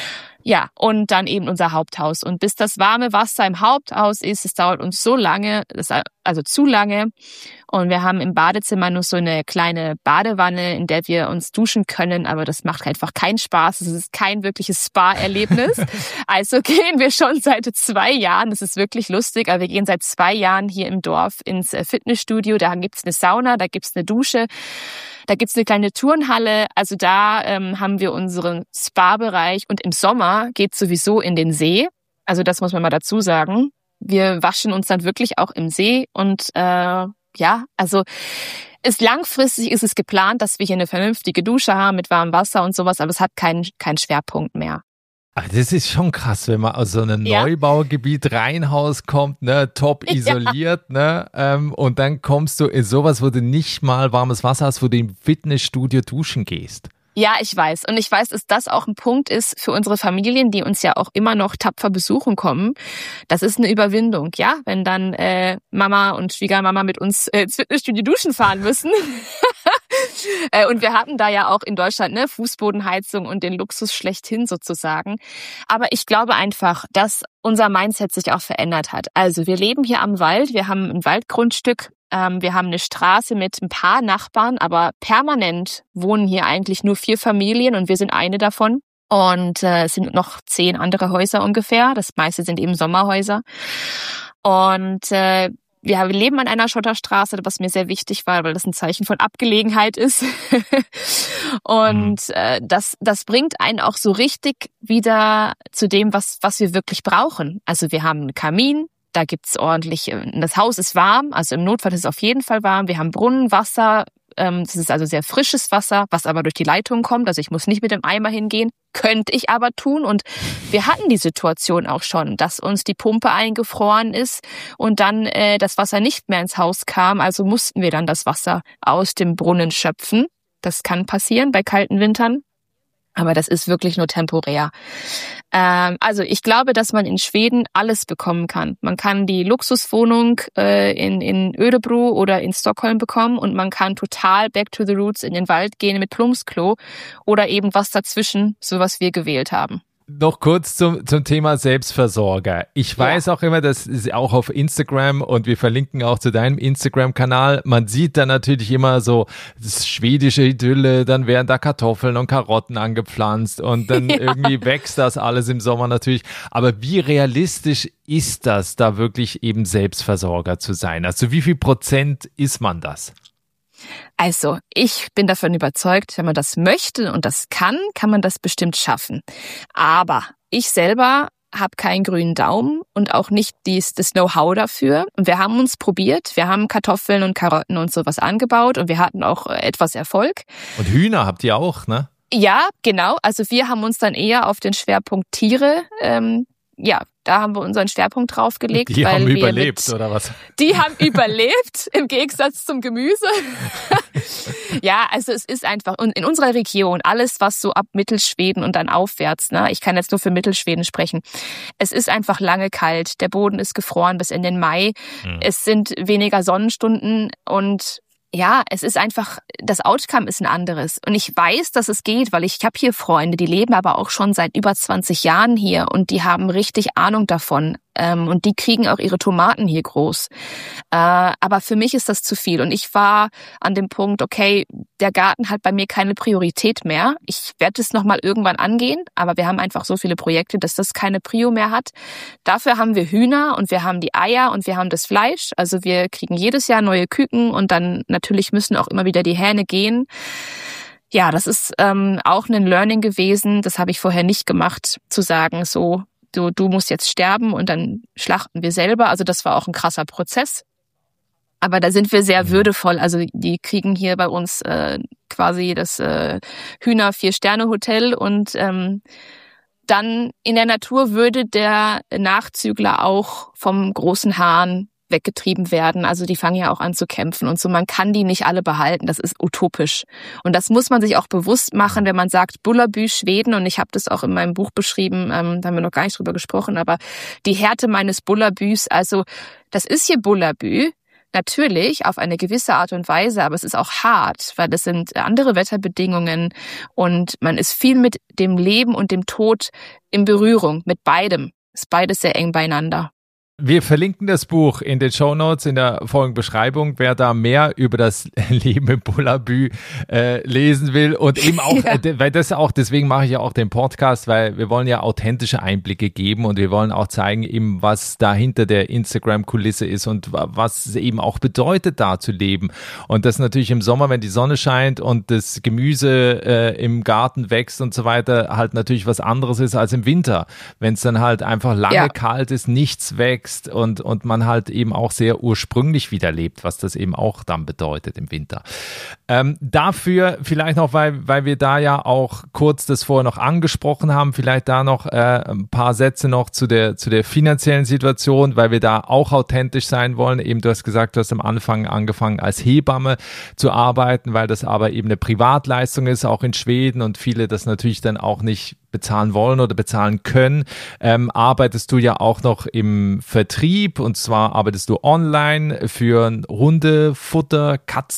Ja, und dann eben unser Haupthaus. Und bis das warme Wasser im Haupthaus ist, es dauert uns so lange, das, also zu lange. Und wir haben im Badezimmer nur so eine kleine Badewanne, in der wir uns duschen können, aber das macht einfach keinen Spaß. Es ist kein wirkliches Spa-Erlebnis. Also gehen wir schon seit zwei Jahren, das ist wirklich lustig, aber wir gehen seit zwei Jahren hier im Dorf ins Fitnessstudio. Da gibt's eine Sauna, da gibt's eine Dusche, da gibt's eine kleine Turnhalle. Also da ähm, haben wir unseren Spa-Bereich und im Sommer geht's sowieso in den See. Also das muss man mal dazu sagen. Wir waschen uns dann wirklich auch im See und äh, ja, also ist langfristig ist es geplant, dass wir hier eine vernünftige Dusche haben mit warmem Wasser und sowas, aber es hat keinen keinen Schwerpunkt mehr. Ach, das ist schon krass, wenn man aus so einem Ja. Neubaugebiet Reihenhaus kommt, ne, top Ja. isoliert, ne, ähm, und dann kommst du in sowas, wo du nicht mal warmes Wasser hast, wo du im Fitnessstudio duschen gehst. Ja, ich weiß. Und ich weiß, dass das auch ein Punkt ist für unsere Familien, die uns ja auch immer noch tapfer besuchen kommen. Das ist eine Überwindung, ja, wenn dann äh, Mama und Schwiegermama mit uns äh, ins Fitnessstudio duschen fahren müssen. äh, und wir hatten da ja auch in Deutschland ne Fußbodenheizung und den Luxus schlechthin sozusagen. Aber ich glaube einfach, dass unser Mindset sich auch verändert hat. Also wir leben hier am Wald, wir haben ein Waldgrundstück. Ähm, wir haben eine Straße mit ein paar Nachbarn, aber permanent wohnen hier eigentlich nur vier Familien und wir sind eine davon. Und äh, es sind noch zehn andere Häuser ungefähr. Das meiste sind eben Sommerhäuser. Und äh, wir leben an einer Schotterstraße, was mir sehr wichtig war, weil das ein Zeichen von Abgelegenheit ist. Und äh, das, das bringt einen auch so richtig wieder zu dem, was, was wir wirklich brauchen. Also wir haben einen Kamin. Da gibt's ordentlich, das Haus ist warm, also im Notfall ist es auf jeden Fall warm. Wir haben Brunnenwasser, das ist also sehr frisches Wasser, was aber durch die Leitung kommt. Also ich muss nicht mit dem Eimer hingehen, könnte ich aber tun. Und wir hatten die Situation auch schon, dass uns die Pumpe eingefroren ist und dann äh, das Wasser nicht mehr ins Haus kam. Also mussten wir dann das Wasser aus dem Brunnen schöpfen. Das kann passieren bei kalten Wintern. Aber das ist wirklich nur temporär. Ähm, also ich glaube, dass man in Schweden alles bekommen kann. Man kann die Luxuswohnung äh, in, in Örebro oder in Stockholm bekommen und man kann total back to the roots in den Wald gehen mit Plumpsklo oder eben was dazwischen, so was wir gewählt haben. Noch kurz zum, zum Thema Selbstversorger. Ich weiß ja auch immer, das ist auch auf Instagram und wir verlinken auch zu deinem Instagram-Kanal. Man sieht da natürlich immer so das schwedische Idylle, dann werden da Kartoffeln und Karotten angepflanzt und dann ja. irgendwie wächst das alles im Sommer natürlich. Aber wie realistisch ist das, da wirklich eben Selbstversorger zu sein? Also wie viel Prozent ist man das? Also, ich bin davon überzeugt, wenn man das möchte und das kann, kann man das bestimmt schaffen. Aber ich selber habe keinen grünen Daumen und auch nicht dies, das Know-how dafür. Und wir haben uns probiert. Wir haben Kartoffeln und Karotten und sowas angebaut und wir hatten auch etwas Erfolg. Und Hühner habt ihr auch, ne? Ja, genau. Also wir haben uns dann eher auf den Schwerpunkt Tiere ähm, ja, da haben wir unseren Schwerpunkt drauf gelegt. Die weil haben wir überlebt, mit, oder was? Die haben überlebt, im Gegensatz zum Gemüse. Ja, also es ist einfach, und in unserer Region, alles was so ab Mittelschweden und dann aufwärts, ne, ich kann jetzt nur für Mittelschweden sprechen, es ist einfach lange kalt, der Boden ist gefroren bis in den Mai, hm. Es sind weniger Sonnenstunden und ja, es ist einfach, das Outcome ist ein anderes. Und ich weiß, dass es geht, weil ich, ich habe hier Freunde, die leben aber auch schon seit über zwanzig Jahren hier und die haben richtig Ahnung davon. Ähm, und die kriegen auch ihre Tomaten hier groß. Äh, aber für mich ist das zu viel. Und ich war an dem Punkt, okay, der Garten hat bei mir keine Priorität mehr. Ich werde es nochmal irgendwann angehen, aber wir haben einfach so viele Projekte, dass das keine Prio mehr hat. Dafür haben wir Hühner und wir haben die Eier und wir haben das Fleisch. Also wir kriegen jedes Jahr neue Küken und dann natürlich müssen auch immer wieder die Hähne gehen. Ja, das ist ähm, auch ein Learning gewesen. Das habe ich vorher nicht gemacht, zu sagen, so, du, du musst jetzt sterben und dann schlachten wir selber. Also das war auch ein krasser Prozess. Aber da sind wir sehr würdevoll. Also die kriegen hier bei uns äh, quasi das äh, Hühner-Vier-Sterne-Hotel und ähm, dann in der Natur würde der Nachzügler auch vom großen Hahn weggetrieben werden. Also die fangen ja auch an zu kämpfen und so. Man kann die nicht alle behalten. Das ist utopisch. Und das muss man sich auch bewusst machen, wenn man sagt, Bullerbü, Schweden, und ich habe das auch in meinem Buch beschrieben, ähm, da haben wir noch gar nicht drüber gesprochen, aber die Härte meines Bullerbüs, also das ist hier Bullerbü, natürlich auf eine gewisse Art und Weise, aber es ist auch hart, weil das sind andere Wetterbedingungen und man ist viel mit dem Leben und dem Tod in Berührung, mit beidem. Ist beides sehr eng beieinander. Wir verlinken das Buch in den Shownotes, in der Folgenbeschreibung, wer da mehr über das Leben in Bullabü äh, lesen will und eben auch, ja. äh, weil das auch, deswegen mache ich ja auch den Podcast, weil wir wollen ja authentische Einblicke geben und wir wollen auch zeigen eben, was da hinter der Instagram-Kulisse ist und was es eben auch bedeutet, da zu leben. Und das natürlich im Sommer, wenn die Sonne scheint und das Gemüse äh, im Garten wächst und so weiter, halt natürlich was anderes ist als im Winter, wenn es dann halt einfach lange ja. kalt ist, nichts wächst. Und, und man halt eben auch sehr ursprünglich wieder lebt, was das eben auch dann bedeutet im Winter. Ähm, dafür vielleicht noch, weil, weil wir da ja auch kurz das vorher noch angesprochen haben, vielleicht da noch äh, ein paar Sätze noch zu der, zu der finanziellen Situation, weil wir da auch authentisch sein wollen. Eben, du hast gesagt, du hast am Anfang angefangen als Hebamme zu arbeiten, weil das aber eben eine Privatleistung ist, auch in Schweden und viele das natürlich dann auch nicht bezahlen wollen oder bezahlen können, ähm, arbeitest du ja auch noch im Vertrieb und zwar arbeitest du online für Hundefutter,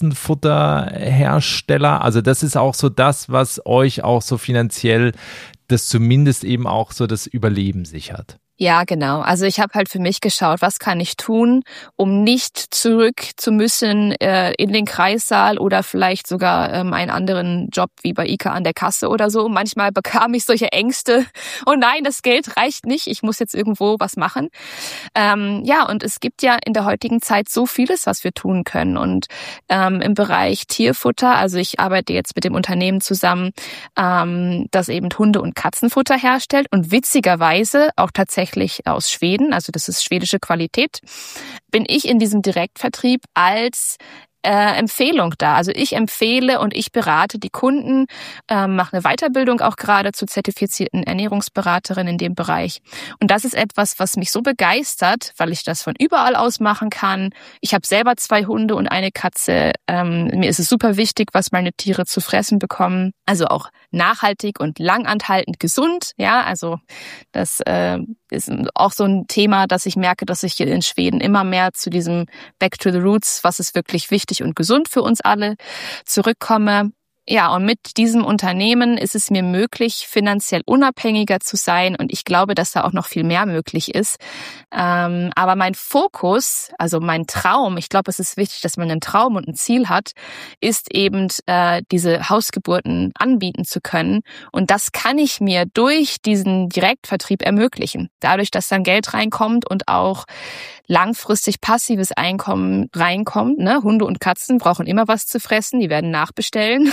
Katzenfutterhersteller. Also das ist auch so das, was euch auch so finanziell das zumindest eben auch so das Überleben sichert. Ja, genau. Also ich habe halt für mich geschaut, was kann ich tun, um nicht zurück zu müssen äh, in den Kreissaal oder vielleicht sogar ähm, einen anderen Job wie bei ICA an der Kasse oder so. Manchmal bekam ich solche Ängste. Oh nein, das Geld reicht nicht. Ich muss jetzt irgendwo was machen. Ähm, ja, und es gibt ja in der heutigen Zeit so vieles, was wir tun können. Und ähm, im Bereich Tierfutter, also ich arbeite jetzt mit dem Unternehmen zusammen, ähm, das eben Hunde- und Katzenfutter herstellt und witzigerweise auch tatsächlich aus Schweden, also das ist schwedische Qualität, bin ich in diesem Direktvertrieb als Äh, Empfehlung da. Also ich empfehle und ich berate die Kunden, äh, mache eine Weiterbildung auch gerade zur zertifizierten Ernährungsberaterin in dem Bereich. Und das ist etwas, was mich so begeistert, weil ich das von überall aus machen kann. Ich habe selber zwei Hunde und eine Katze. Ähm, mir ist es super wichtig, was meine Tiere zu fressen bekommen. Also auch nachhaltig und langanhaltend gesund. Ja, also das äh, ist auch so ein Thema, dass ich merke, dass ich hier in Schweden immer mehr zu diesem Back to the Roots, was ist wirklich wichtig und gesund für uns alle, zurückkomme. Ja, und mit diesem Unternehmen ist es mir möglich, finanziell unabhängiger zu sein. Und ich glaube, dass da auch noch viel mehr möglich ist. Ähm, aber mein Fokus, also mein Traum, ich glaube, es ist wichtig, dass man einen Traum und ein Ziel hat, ist eben, äh, diese Hausgeburten anbieten zu können. Und das kann ich mir durch diesen Direktvertrieb ermöglichen. Dadurch, dass dann Geld reinkommt und auch langfristig passives Einkommen reinkommt. Ne? Hunde und Katzen brauchen immer was zu fressen, die werden nachbestellen.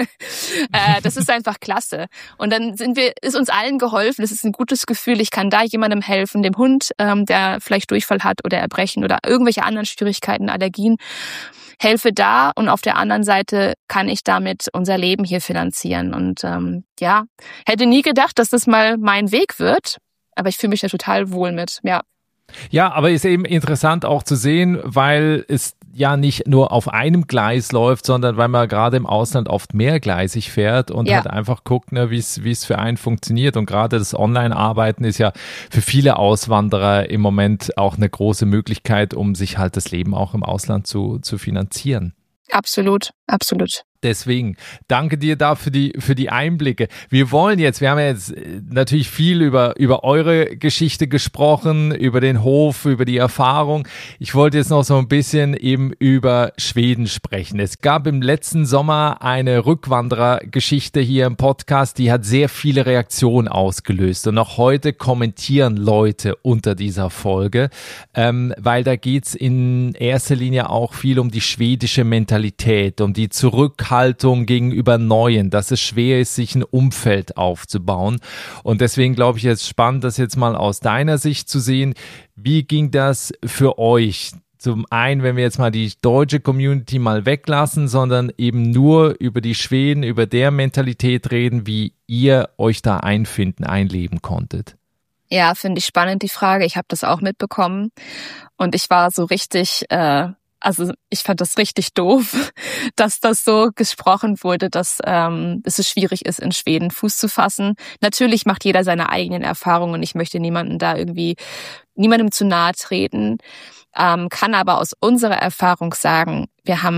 äh, das ist einfach klasse. Und dann sind wir, ist uns allen geholfen. Es ist ein gutes Gefühl. Ich kann da jemandem helfen, dem Hund, ähm, der vielleicht Durchfall hat oder Erbrechen oder irgendwelche anderen Schwierigkeiten, Allergien. Helfe da und auf der anderen Seite kann ich damit unser Leben hier finanzieren. Und ähm, ja, hätte nie gedacht, dass das mal mein Weg wird. Aber ich fühle mich da total wohl mit, ja. Ja, aber ist eben interessant auch zu sehen, weil es ja nicht nur auf einem Gleis läuft, sondern weil man gerade im Ausland oft mehrgleisig fährt und ja. halt einfach guckt, ne, wie es wie es für einen funktioniert. Und gerade das Online-Arbeiten ist ja für viele Auswanderer im Moment auch eine große Möglichkeit, um sich halt das Leben auch im Ausland zu, zu finanzieren. Absolut, absolut. Deswegen danke dir da für die, für die Einblicke. Wir wollen jetzt, wir haben ja jetzt natürlich viel über, über eure Geschichte gesprochen, über den Hof, über die Erfahrung. Ich wollte jetzt noch so ein bisschen eben über Schweden sprechen. Es gab im letzten Sommer eine Rückwanderergeschichte hier im Podcast, die hat sehr viele Reaktionen ausgelöst. Und auch heute kommentieren Leute unter dieser Folge, ähm, weil da geht's in erster Linie auch viel um die schwedische Mentalität, um die Zurückhaltung gegenüber Neuen, dass es schwer ist, sich ein Umfeld aufzubauen. Und deswegen glaube ich, jetzt spannend, das jetzt mal aus deiner Sicht zu sehen. Wie ging das für euch? Zum einen, wenn wir jetzt mal die deutsche Community mal weglassen, sondern eben nur über die Schweden, über der Mentalität reden, wie ihr euch da einfinden, einleben konntet. Ja, finde ich spannend, die Frage. Ich habe das auch mitbekommen und ich war so richtig... Äh Also ich fand das richtig doof, dass das so gesprochen wurde, dass ähm, es so schwierig ist, in Schweden Fuß zu fassen. Natürlich macht jeder seine eigenen Erfahrungen und ich möchte niemanden da irgendwie, niemandem zu nahe treten, ähm, kann aber aus unserer Erfahrung sagen, wir haben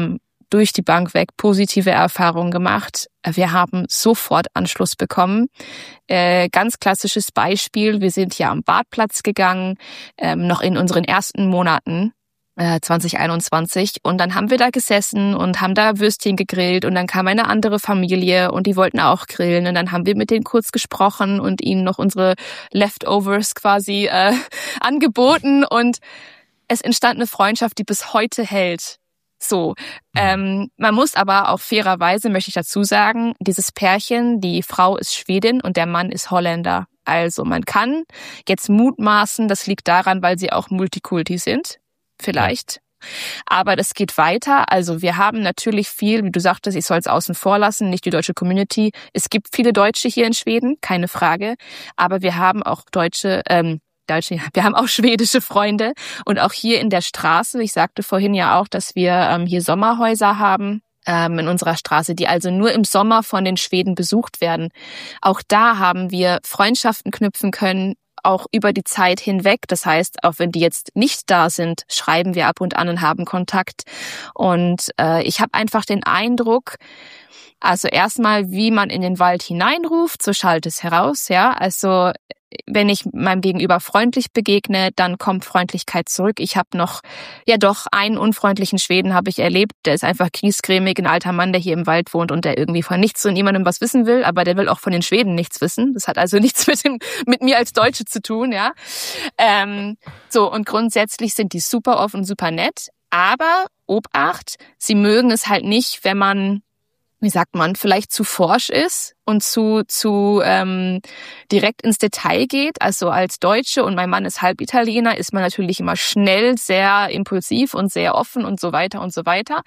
durch die Bank weg positive Erfahrungen gemacht. Wir haben sofort Anschluss bekommen. Äh, ganz klassisches Beispiel, wir sind ja am Badplatz gegangen, ähm, noch in unseren ersten Monaten äh, zwanzig einundzwanzig. Und dann haben wir da gesessen und haben da Würstchen gegrillt und dann kam eine andere Familie und die wollten auch grillen. Und dann haben wir mit denen kurz gesprochen und ihnen noch unsere Leftovers quasi äh, angeboten. Und es entstand eine Freundschaft, die bis heute hält. So, ähm, man muss aber auch fairerweise, möchte ich dazu sagen, dieses Pärchen, die Frau ist Schwedin und der Mann ist Holländer. Also man kann jetzt mutmaßen, das liegt daran, weil sie auch Multikulti sind, vielleicht. Aber das geht weiter. Also wir haben natürlich viel, wie du sagtest, ich soll es außen vor lassen, nicht die deutsche Community. Es gibt viele Deutsche hier in Schweden, keine Frage. Aber wir haben auch Deutsche, ähm, Deutsche, wir haben auch schwedische Freunde und auch hier in der Straße. Ich sagte vorhin ja auch, dass wir ähm, hier Sommerhäuser haben ähm, in unserer Straße, die also nur im Sommer von den Schweden besucht werden. Auch da haben wir Freundschaften knüpfen können, auch über die Zeit hinweg. Das heißt, auch wenn die jetzt nicht da sind, schreiben wir ab und an und haben Kontakt. Und äh, ich habe einfach den Eindruck, also erstmal, wie man in den Wald hineinruft, so schallt es heraus, ja. Also wenn ich meinem Gegenüber freundlich begegne, dann kommt Freundlichkeit zurück. Ich habe noch, ja doch, einen unfreundlichen Schweden habe ich erlebt. Der ist einfach kiesgrämig, ein alter Mann, der hier im Wald wohnt und der irgendwie von nichts und niemandem was wissen will, aber der will auch von den Schweden nichts wissen. Das hat also nichts mit dem, mit mir als Deutsche zu tun, ja. Ähm, so, und grundsätzlich sind die super offen und super nett, aber Obacht, sie mögen es halt nicht, wenn man, wie sagt man, vielleicht zu forsch ist und zu zu ähm, direkt ins Detail geht. Also als Deutsche, und mein Mann ist halb Italiener, ist man natürlich immer schnell, sehr impulsiv und sehr offen und so weiter und so weiter.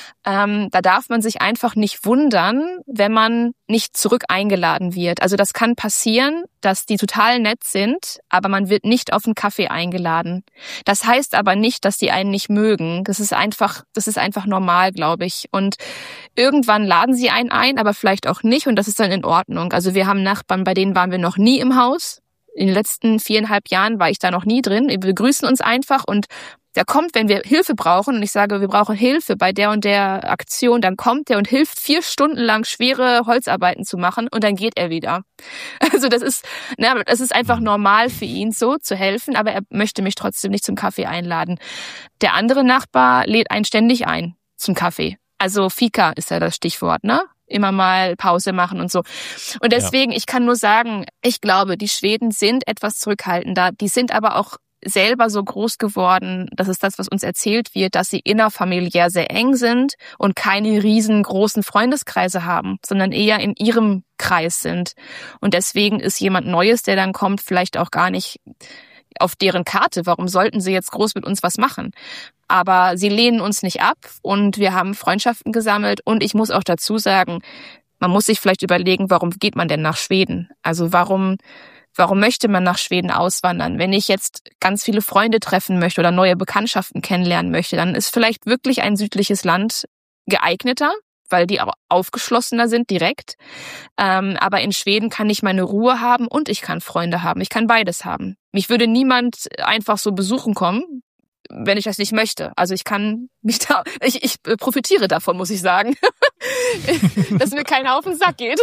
Ähm, da darf man sich einfach nicht wundern, wenn man nicht zurück eingeladen wird. Also das kann passieren, dass die total nett sind, aber man wird nicht auf einen Kaffee eingeladen. Das heißt aber nicht, dass die einen nicht mögen. Das ist einfach, das ist einfach normal, glaube ich. Und irgendwann laden sie einen ein, aber vielleicht auch nicht, und das ist dann in Ordnung. Also wir haben Nachbarn, bei denen waren wir noch nie im Haus. In den letzten viereinhalb Jahren war ich da noch nie drin. Wir begrüßen uns einfach und der kommt, wenn wir Hilfe brauchen, und ich sage, wir brauchen Hilfe bei der und der Aktion, dann kommt der und hilft vier Stunden lang schwere Holzarbeiten zu machen und dann geht er wieder. Also das ist, ne, das ist einfach normal für ihn, so zu helfen, aber er möchte mich trotzdem nicht zum Kaffee einladen. Der andere Nachbar lädt einen ständig ein zum Kaffee. Also Fika ist ja das Stichwort, ne? Immer mal Pause machen und so. Und deswegen, ja. Ich kann nur sagen, ich glaube, die Schweden sind etwas zurückhaltender, die sind aber auch selber so groß geworden, das ist das, was uns erzählt wird, dass sie innerfamiliär sehr eng sind und keine riesengroßen Freundeskreise haben, sondern eher in ihrem Kreis sind. Und deswegen ist jemand Neues, der dann kommt, vielleicht auch gar nicht auf deren Karte. Warum sollten sie jetzt groß mit uns was machen? Aber sie lehnen uns nicht ab und wir haben Freundschaften gesammelt. Und ich muss auch dazu sagen, man muss sich vielleicht überlegen, warum geht man denn nach Schweden? Also warum Warum möchte man nach Schweden auswandern? Wenn ich jetzt ganz viele Freunde treffen möchte oder neue Bekanntschaften kennenlernen möchte, dann ist vielleicht wirklich ein südliches Land geeigneter, weil die auch aufgeschlossener sind direkt. Ähm, aber in Schweden kann ich meine Ruhe haben und ich kann Freunde haben. Ich kann beides haben. Mich würde niemand einfach so besuchen kommen, wenn ich das nicht möchte. Also ich kann mich da, ich, ich profitiere davon, muss ich sagen, dass mir keiner auf den Sack geht.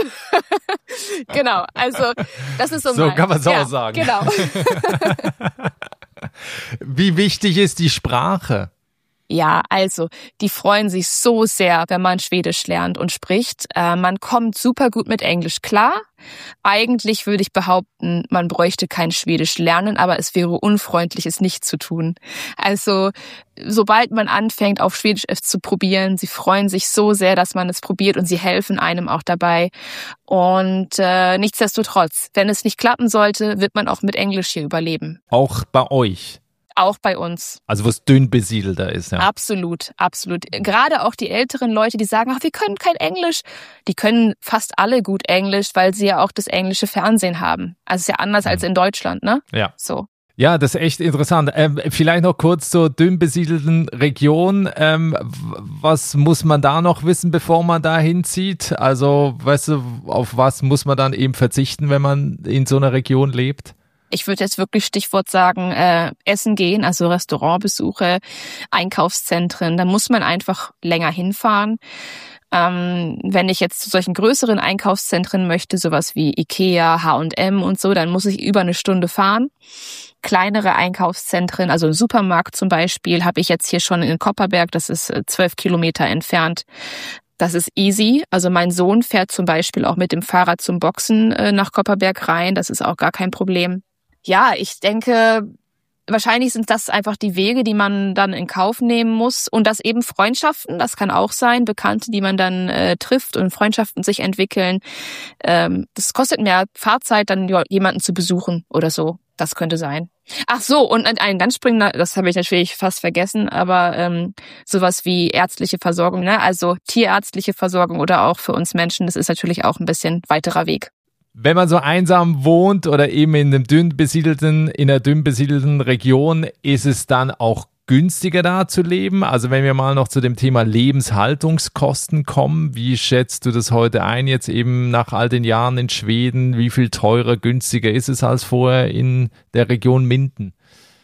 Genau, also das ist so So mein, kann man es ja, auch sagen. Genau. Wie wichtig ist die Sprache? Ja, also die freuen sich so sehr, wenn man Schwedisch lernt und spricht. Äh, man kommt super gut mit Englisch klar. Eigentlich würde ich behaupten, man bräuchte kein Schwedisch lernen, aber es wäre unfreundlich, es nicht zu tun. Also sobald man anfängt, auf Schwedisch es zu probieren, sie freuen sich so sehr, dass man es probiert und sie helfen einem auch dabei. Und äh, nichtsdestotrotz, wenn es nicht klappen sollte, wird man auch mit Englisch hier überleben. Auch bei euch? Auch bei uns. Also was dünn besiedelter ist, ja. Absolut, absolut. Gerade auch die älteren Leute, die sagen, ach, wir können kein Englisch. Die können fast alle gut Englisch, weil sie ja auch das englische Fernsehen haben. Also ist ja anders mhm. als in Deutschland, ne? Ja. So. Ja, das ist echt interessant. Ähm, vielleicht noch kurz zur dünn besiedelten Region. Ähm, was muss man da noch wissen, bevor man da hinzieht? Also, weißt du, auf was muss man dann eben verzichten, wenn man in so einer Region lebt? Ich würde jetzt wirklich Stichwort sagen, äh, essen gehen, also Restaurantbesuche, Einkaufszentren, da muss man einfach länger hinfahren. Ähm, wenn ich jetzt zu solchen größeren Einkaufszentren möchte, sowas wie Ikea, H und M und so, dann muss ich über eine Stunde fahren. Kleinere Einkaufszentren, also ein Supermarkt zum Beispiel, habe ich jetzt hier schon in Kopperberg, das ist zwölf Kilometer entfernt. Das ist easy. Also mein Sohn fährt zum Beispiel auch mit dem Fahrrad zum Boxen äh, nach Kopperberg rein, das ist auch gar kein Problem. Ja, ich denke, wahrscheinlich sind das einfach die Wege, die man dann in Kauf nehmen muss. Und das eben Freundschaften, das kann auch sein, Bekannte, die man dann äh, trifft und Freundschaften sich entwickeln. Ähm, das kostet mehr Fahrzeit, dann jemanden zu besuchen oder so. Das könnte sein. Ach so, und ein ganz springender, das habe ich natürlich fast vergessen, aber ähm, sowas wie ärztliche Versorgung, ne? Also tierärztliche Versorgung oder auch für uns Menschen, das ist natürlich auch ein bisschen weiterer Weg. Wenn man so einsam wohnt oder eben in einem dünn besiedelten, in einer dünn besiedelten Region, ist es dann auch günstiger da zu leben? Also wenn wir mal noch zu dem Thema Lebenshaltungskosten kommen, wie schätzt du das heute ein, jetzt eben nach all den Jahren in Schweden? Wie viel teurer, günstiger ist es als vorher in der Region Minden?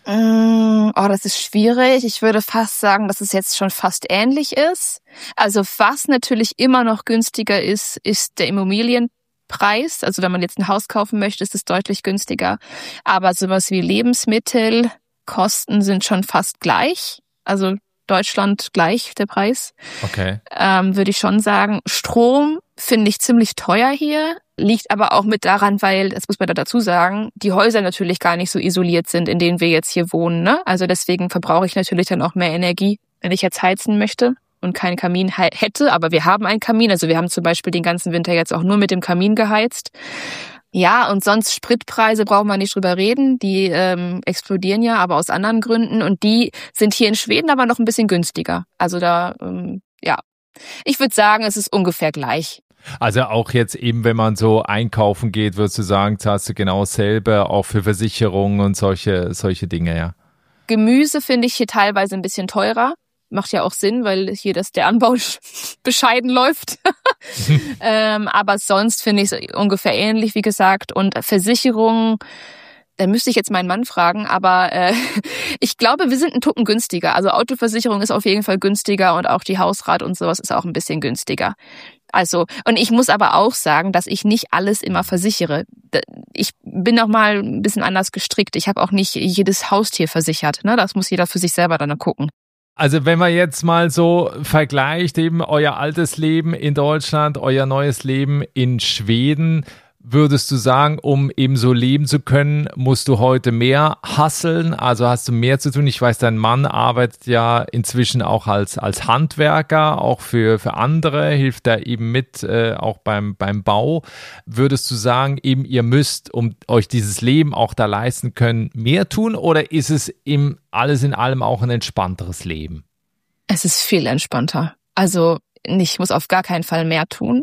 Oh, das ist schwierig. Ich würde fast sagen, dass es jetzt schon fast ähnlich ist. Also was natürlich immer noch günstiger ist, ist der Immobilienpreis. Preis. Also wenn man jetzt ein Haus kaufen möchte, ist es deutlich günstiger. Aber sowas wie Lebensmittelkosten sind schon fast gleich. Also Deutschland gleich der Preis. Okay. Ähm, würde ich schon sagen. Strom finde ich ziemlich teuer hier. Liegt aber auch mit daran, weil, das muss man da dazu sagen, die Häuser natürlich gar nicht so isoliert sind, in denen wir jetzt hier wohnen, ne? Also deswegen verbrauche ich natürlich dann auch mehr Energie, wenn ich jetzt heizen möchte und keinen Kamin hätte, aber wir haben einen Kamin. Also wir haben zum Beispiel den ganzen Winter jetzt auch nur mit dem Kamin geheizt. Ja, und sonst Spritpreise brauchen wir nicht drüber reden. Die ähm, explodieren ja, aber aus anderen Gründen. Und die sind hier in Schweden aber noch ein bisschen günstiger. Also da, ähm, ja, ich würde sagen, es ist ungefähr gleich. Also auch jetzt eben, wenn man so einkaufen geht, würdest du sagen, zahlst du genau dasselbe, auch für Versicherungen und solche, solche Dinge, ja? Gemüse finde ich hier teilweise ein bisschen teurer. Macht ja auch Sinn, weil hier das der Anbau bescheiden läuft. ähm, aber sonst finde ich es ungefähr ähnlich, wie gesagt. Und Versicherungen, da müsste ich jetzt meinen Mann fragen, aber äh, ich glaube, wir sind einen Tucken günstiger. Also Autoversicherung ist auf jeden Fall günstiger und auch die Hausrat und sowas ist auch ein bisschen günstiger. Also, und ich muss aber auch sagen, dass ich nicht alles immer versichere. Ich bin noch mal ein bisschen anders gestrickt. Ich habe auch nicht jedes Haustier versichert. Ne? Das muss jeder für sich selber dann gucken. Also wenn man jetzt mal so vergleicht, eben euer altes Leben in Deutschland, euer neues Leben in Schweden, würdest du sagen, um eben so leben zu können, musst du heute mehr hustlen? Also hast du mehr zu tun? Ich weiß, dein Mann arbeitet ja inzwischen auch als, als Handwerker, auch für, für andere, hilft da eben mit, äh, auch beim, beim Bau. Würdest du sagen, eben ihr müsst, um euch dieses Leben auch da leisten können, mehr tun? Oder ist es im alles in allem auch ein entspannteres Leben? Es ist viel entspannter. Also ich muss auf gar keinen Fall mehr tun,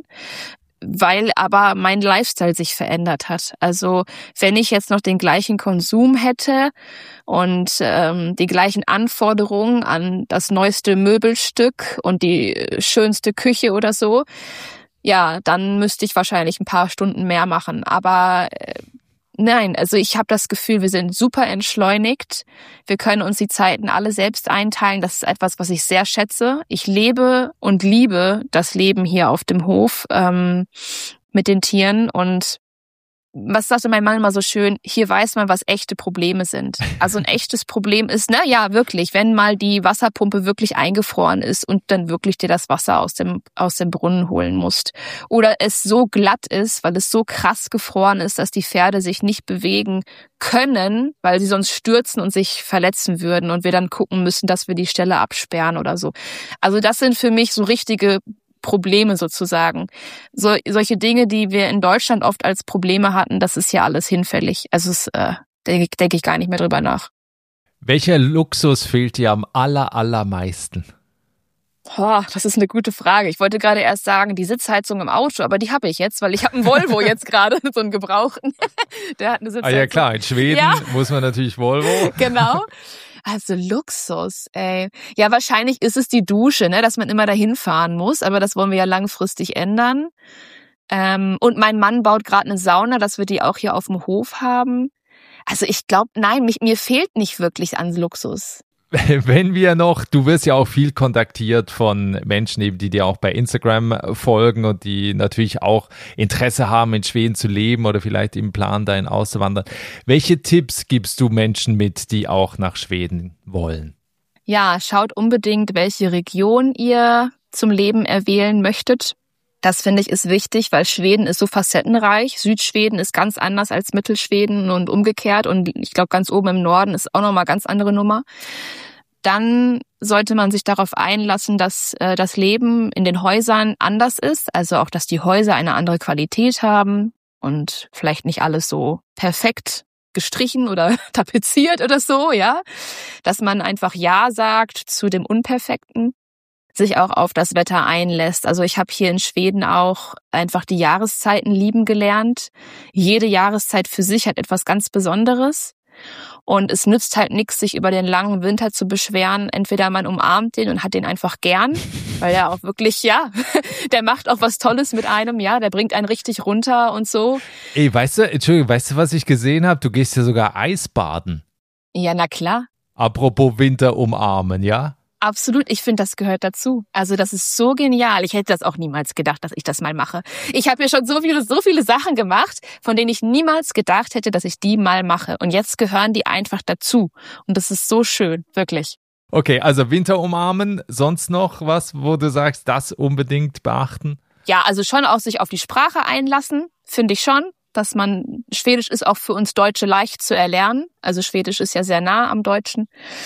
weil aber mein Lifestyle sich verändert hat. Also wenn ich jetzt noch den gleichen Konsum hätte und ähm, die gleichen Anforderungen an das neueste Möbelstück und die schönste Küche oder so, ja, dann müsste ich wahrscheinlich ein paar Stunden mehr machen. Aber äh, nein, also ich habe das Gefühl, wir sind super entschleunigt. Wir können uns die Zeiten alle selbst einteilen. Das ist etwas, was ich sehr schätze. Ich lebe und liebe das Leben hier auf dem Hof ähm, mit den Tieren. Und was sagte mein Mann immer so schön, hier weiß man, was echte Probleme sind. Also ein echtes Problem ist, na ja, wirklich, wenn mal die Wasserpumpe wirklich eingefroren ist und dann wirklich dir das Wasser aus dem aus dem Brunnen holen musst. Oder es so glatt ist, weil es so krass gefroren ist, dass die Pferde sich nicht bewegen können, weil sie sonst stürzen und sich verletzen würden und wir dann gucken müssen, dass wir die Stelle absperren oder so. Also das sind für mich so richtige Probleme sozusagen. So, solche Dinge, die wir in Deutschland oft als Probleme hatten, das ist ja alles hinfällig. Also es äh, denke denk ich gar nicht mehr drüber nach. Welcher Luxus fehlt dir am aller, allermeisten? Oh, das ist eine gute Frage. Ich wollte gerade erst sagen, die Sitzheizung im Auto, aber die habe ich jetzt, weil ich habe einen Volvo jetzt gerade, so einen Gebrauchten. Der hat eine Sitzheizung. Ah ja klar, in Schweden ja. muss man natürlich Volvo. Genau. Also Luxus, ey. Ja, wahrscheinlich ist es die Dusche, ne, dass man immer dahin fahren muss, aber das wollen wir ja langfristig ändern. Ähm, und mein Mann baut gerade eine Sauna, dass wir die auch hier auf dem Hof haben. Also ich glaube, nein, mich, mir fehlt nicht wirklich an Luxus. Wenn wir noch, du wirst ja auch viel kontaktiert von Menschen, eben, die dir auch bei Instagram folgen und die natürlich auch Interesse haben, in Schweden zu leben oder vielleicht im Plan, dahin auszuwandern. Welche Tipps gibst du Menschen mit, die auch nach Schweden wollen? Ja, schaut unbedingt, welche Region ihr zum Leben erwählen möchtet. Das finde ich ist wichtig, weil Schweden ist so facettenreich. Südschweden ist ganz anders als Mittelschweden und umgekehrt. Und ich glaube, ganz oben im Norden ist auch nochmal ganz andere Nummer. Dann sollte man sich darauf einlassen, dass äh, das Leben in den Häusern anders ist. Also auch, dass die Häuser eine andere Qualität haben und vielleicht nicht alles so perfekt gestrichen oder tapeziert oder so, ja. Dass man einfach Ja sagt zu dem Unperfekten, sich auch auf das Wetter einlässt. Also ich habe hier in Schweden auch einfach die Jahreszeiten lieben gelernt. Jede Jahreszeit für sich hat etwas ganz Besonderes. Und es nützt halt nichts, sich über den langen Winter zu beschweren. Entweder man umarmt den und hat den einfach gern, weil er auch wirklich, ja, der macht auch was Tolles mit einem, ja, der bringt einen richtig runter und so. Ey, weißt du, Entschuldigung, weißt du, was ich gesehen habe? Du gehst ja sogar Eisbaden. Ja, na klar. Apropos Winter umarmen, ja? Absolut, ich finde, das gehört dazu. Also das ist so genial. Ich hätte das auch niemals gedacht, dass ich das mal mache. Ich habe ja schon so viele, so viele Sachen gemacht, von denen ich niemals gedacht hätte, dass ich die mal mache. Und jetzt gehören die einfach dazu. Und das ist so schön, wirklich. Okay, also Winter umarmen, sonst noch was, wo du sagst, das unbedingt beachten? Ja, also schon auch sich auf die Sprache einlassen, finde ich schon. Dass man, Schwedisch ist auch für uns Deutsche leicht zu erlernen. Also Schwedisch ist ja sehr nah am Deutschen.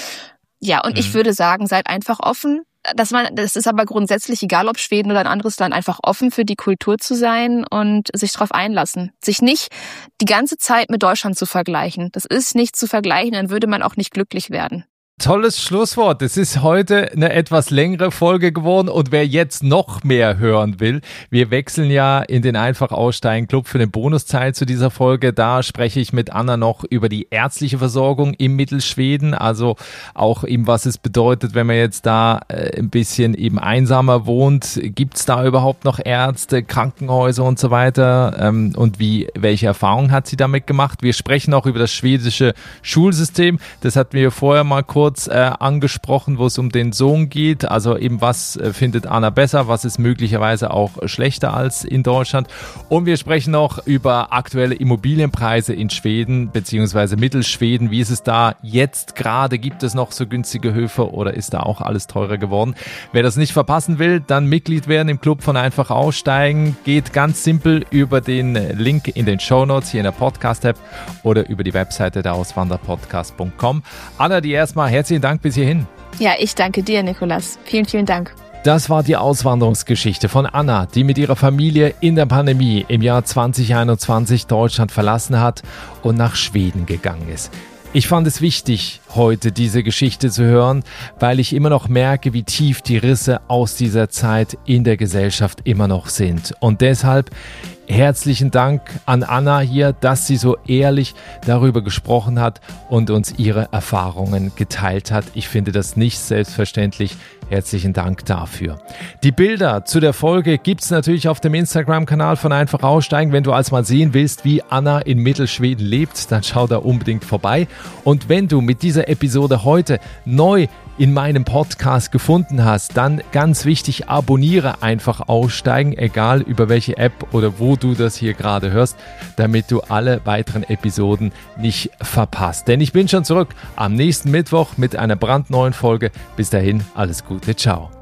Ja, und mhm. ich würde sagen, seid einfach offen. Dass man, das ist aber grundsätzlich, egal ob Schweden oder ein anderes Land, einfach offen für die Kultur zu sein und sich darauf einlassen. Sich nicht die ganze Zeit mit Deutschland zu vergleichen. Das ist nicht zu vergleichen, dann würde man auch nicht glücklich werden. Tolles Schlusswort. Es ist heute eine etwas längere Folge geworden und wer jetzt noch mehr hören will, wir wechseln ja in den Einfach Aussteigen Club für den Bonusteil zu dieser Folge. Da spreche ich mit Anna noch über die ärztliche Versorgung im Mittelschweden, also auch eben, was es bedeutet, wenn man jetzt da äh, ein bisschen eben einsamer wohnt. Gibt es da überhaupt noch Ärzte, Krankenhäuser und so weiter? Ähm, und wie, welche Erfahrungen hat sie damit gemacht? Wir sprechen auch über das schwedische Schulsystem. Das hatten wir vorher mal kurz Äh, angesprochen, wo es um den Sohn geht, also eben was äh, findet Anna besser, was ist möglicherweise auch schlechter als in Deutschland, und wir sprechen noch über aktuelle Immobilienpreise in Schweden beziehungsweise Mittelschweden. Wie ist es da jetzt gerade? Gibt es noch so günstige Höfe oder ist da auch alles teurer geworden? Wer das nicht verpassen will, dann Mitglied werden im Club von Einfach Aussteigen. Geht ganz simpel über den Link in den Shownotes hier in der Podcast-App oder über die Webseite der auswanderpodcast punkt com. Anna, die erstmal herzlichen Dank bis hierhin. Ja, ich danke dir, Nikolas. Vielen, vielen Dank. Das war die Auswanderungsgeschichte von Anna, die mit ihrer Familie in der Pandemie im Jahr zwanzig einundzwanzig Deutschland verlassen hat und nach Schweden gegangen ist. Ich fand es wichtig, heute diese Geschichte zu hören, weil ich immer noch merke, wie tief die Risse aus dieser Zeit in der Gesellschaft immer noch sind. Und deshalb herzlichen Dank an Anna hier, dass sie so ehrlich darüber gesprochen hat und uns ihre Erfahrungen geteilt hat. Ich finde das nicht selbstverständlich. Herzlichen Dank dafür. Die Bilder zu der Folge gibt's natürlich auf dem Instagram-Kanal von Einfach Aussteigen. Wenn du also mal sehen willst, wie Anna in Mittelschweden lebt, dann schau da unbedingt vorbei. Und wenn du mit dieser Episode heute neu in meinem Podcast gefunden hast, dann ganz wichtig, abonniere Einfach Aussteigen, egal über welche App oder wo du das hier gerade hörst, damit du alle weiteren Episoden nicht verpasst. Denn ich bin schon zurück am nächsten Mittwoch mit einer brandneuen Folge. Bis dahin, alles Gute, ciao.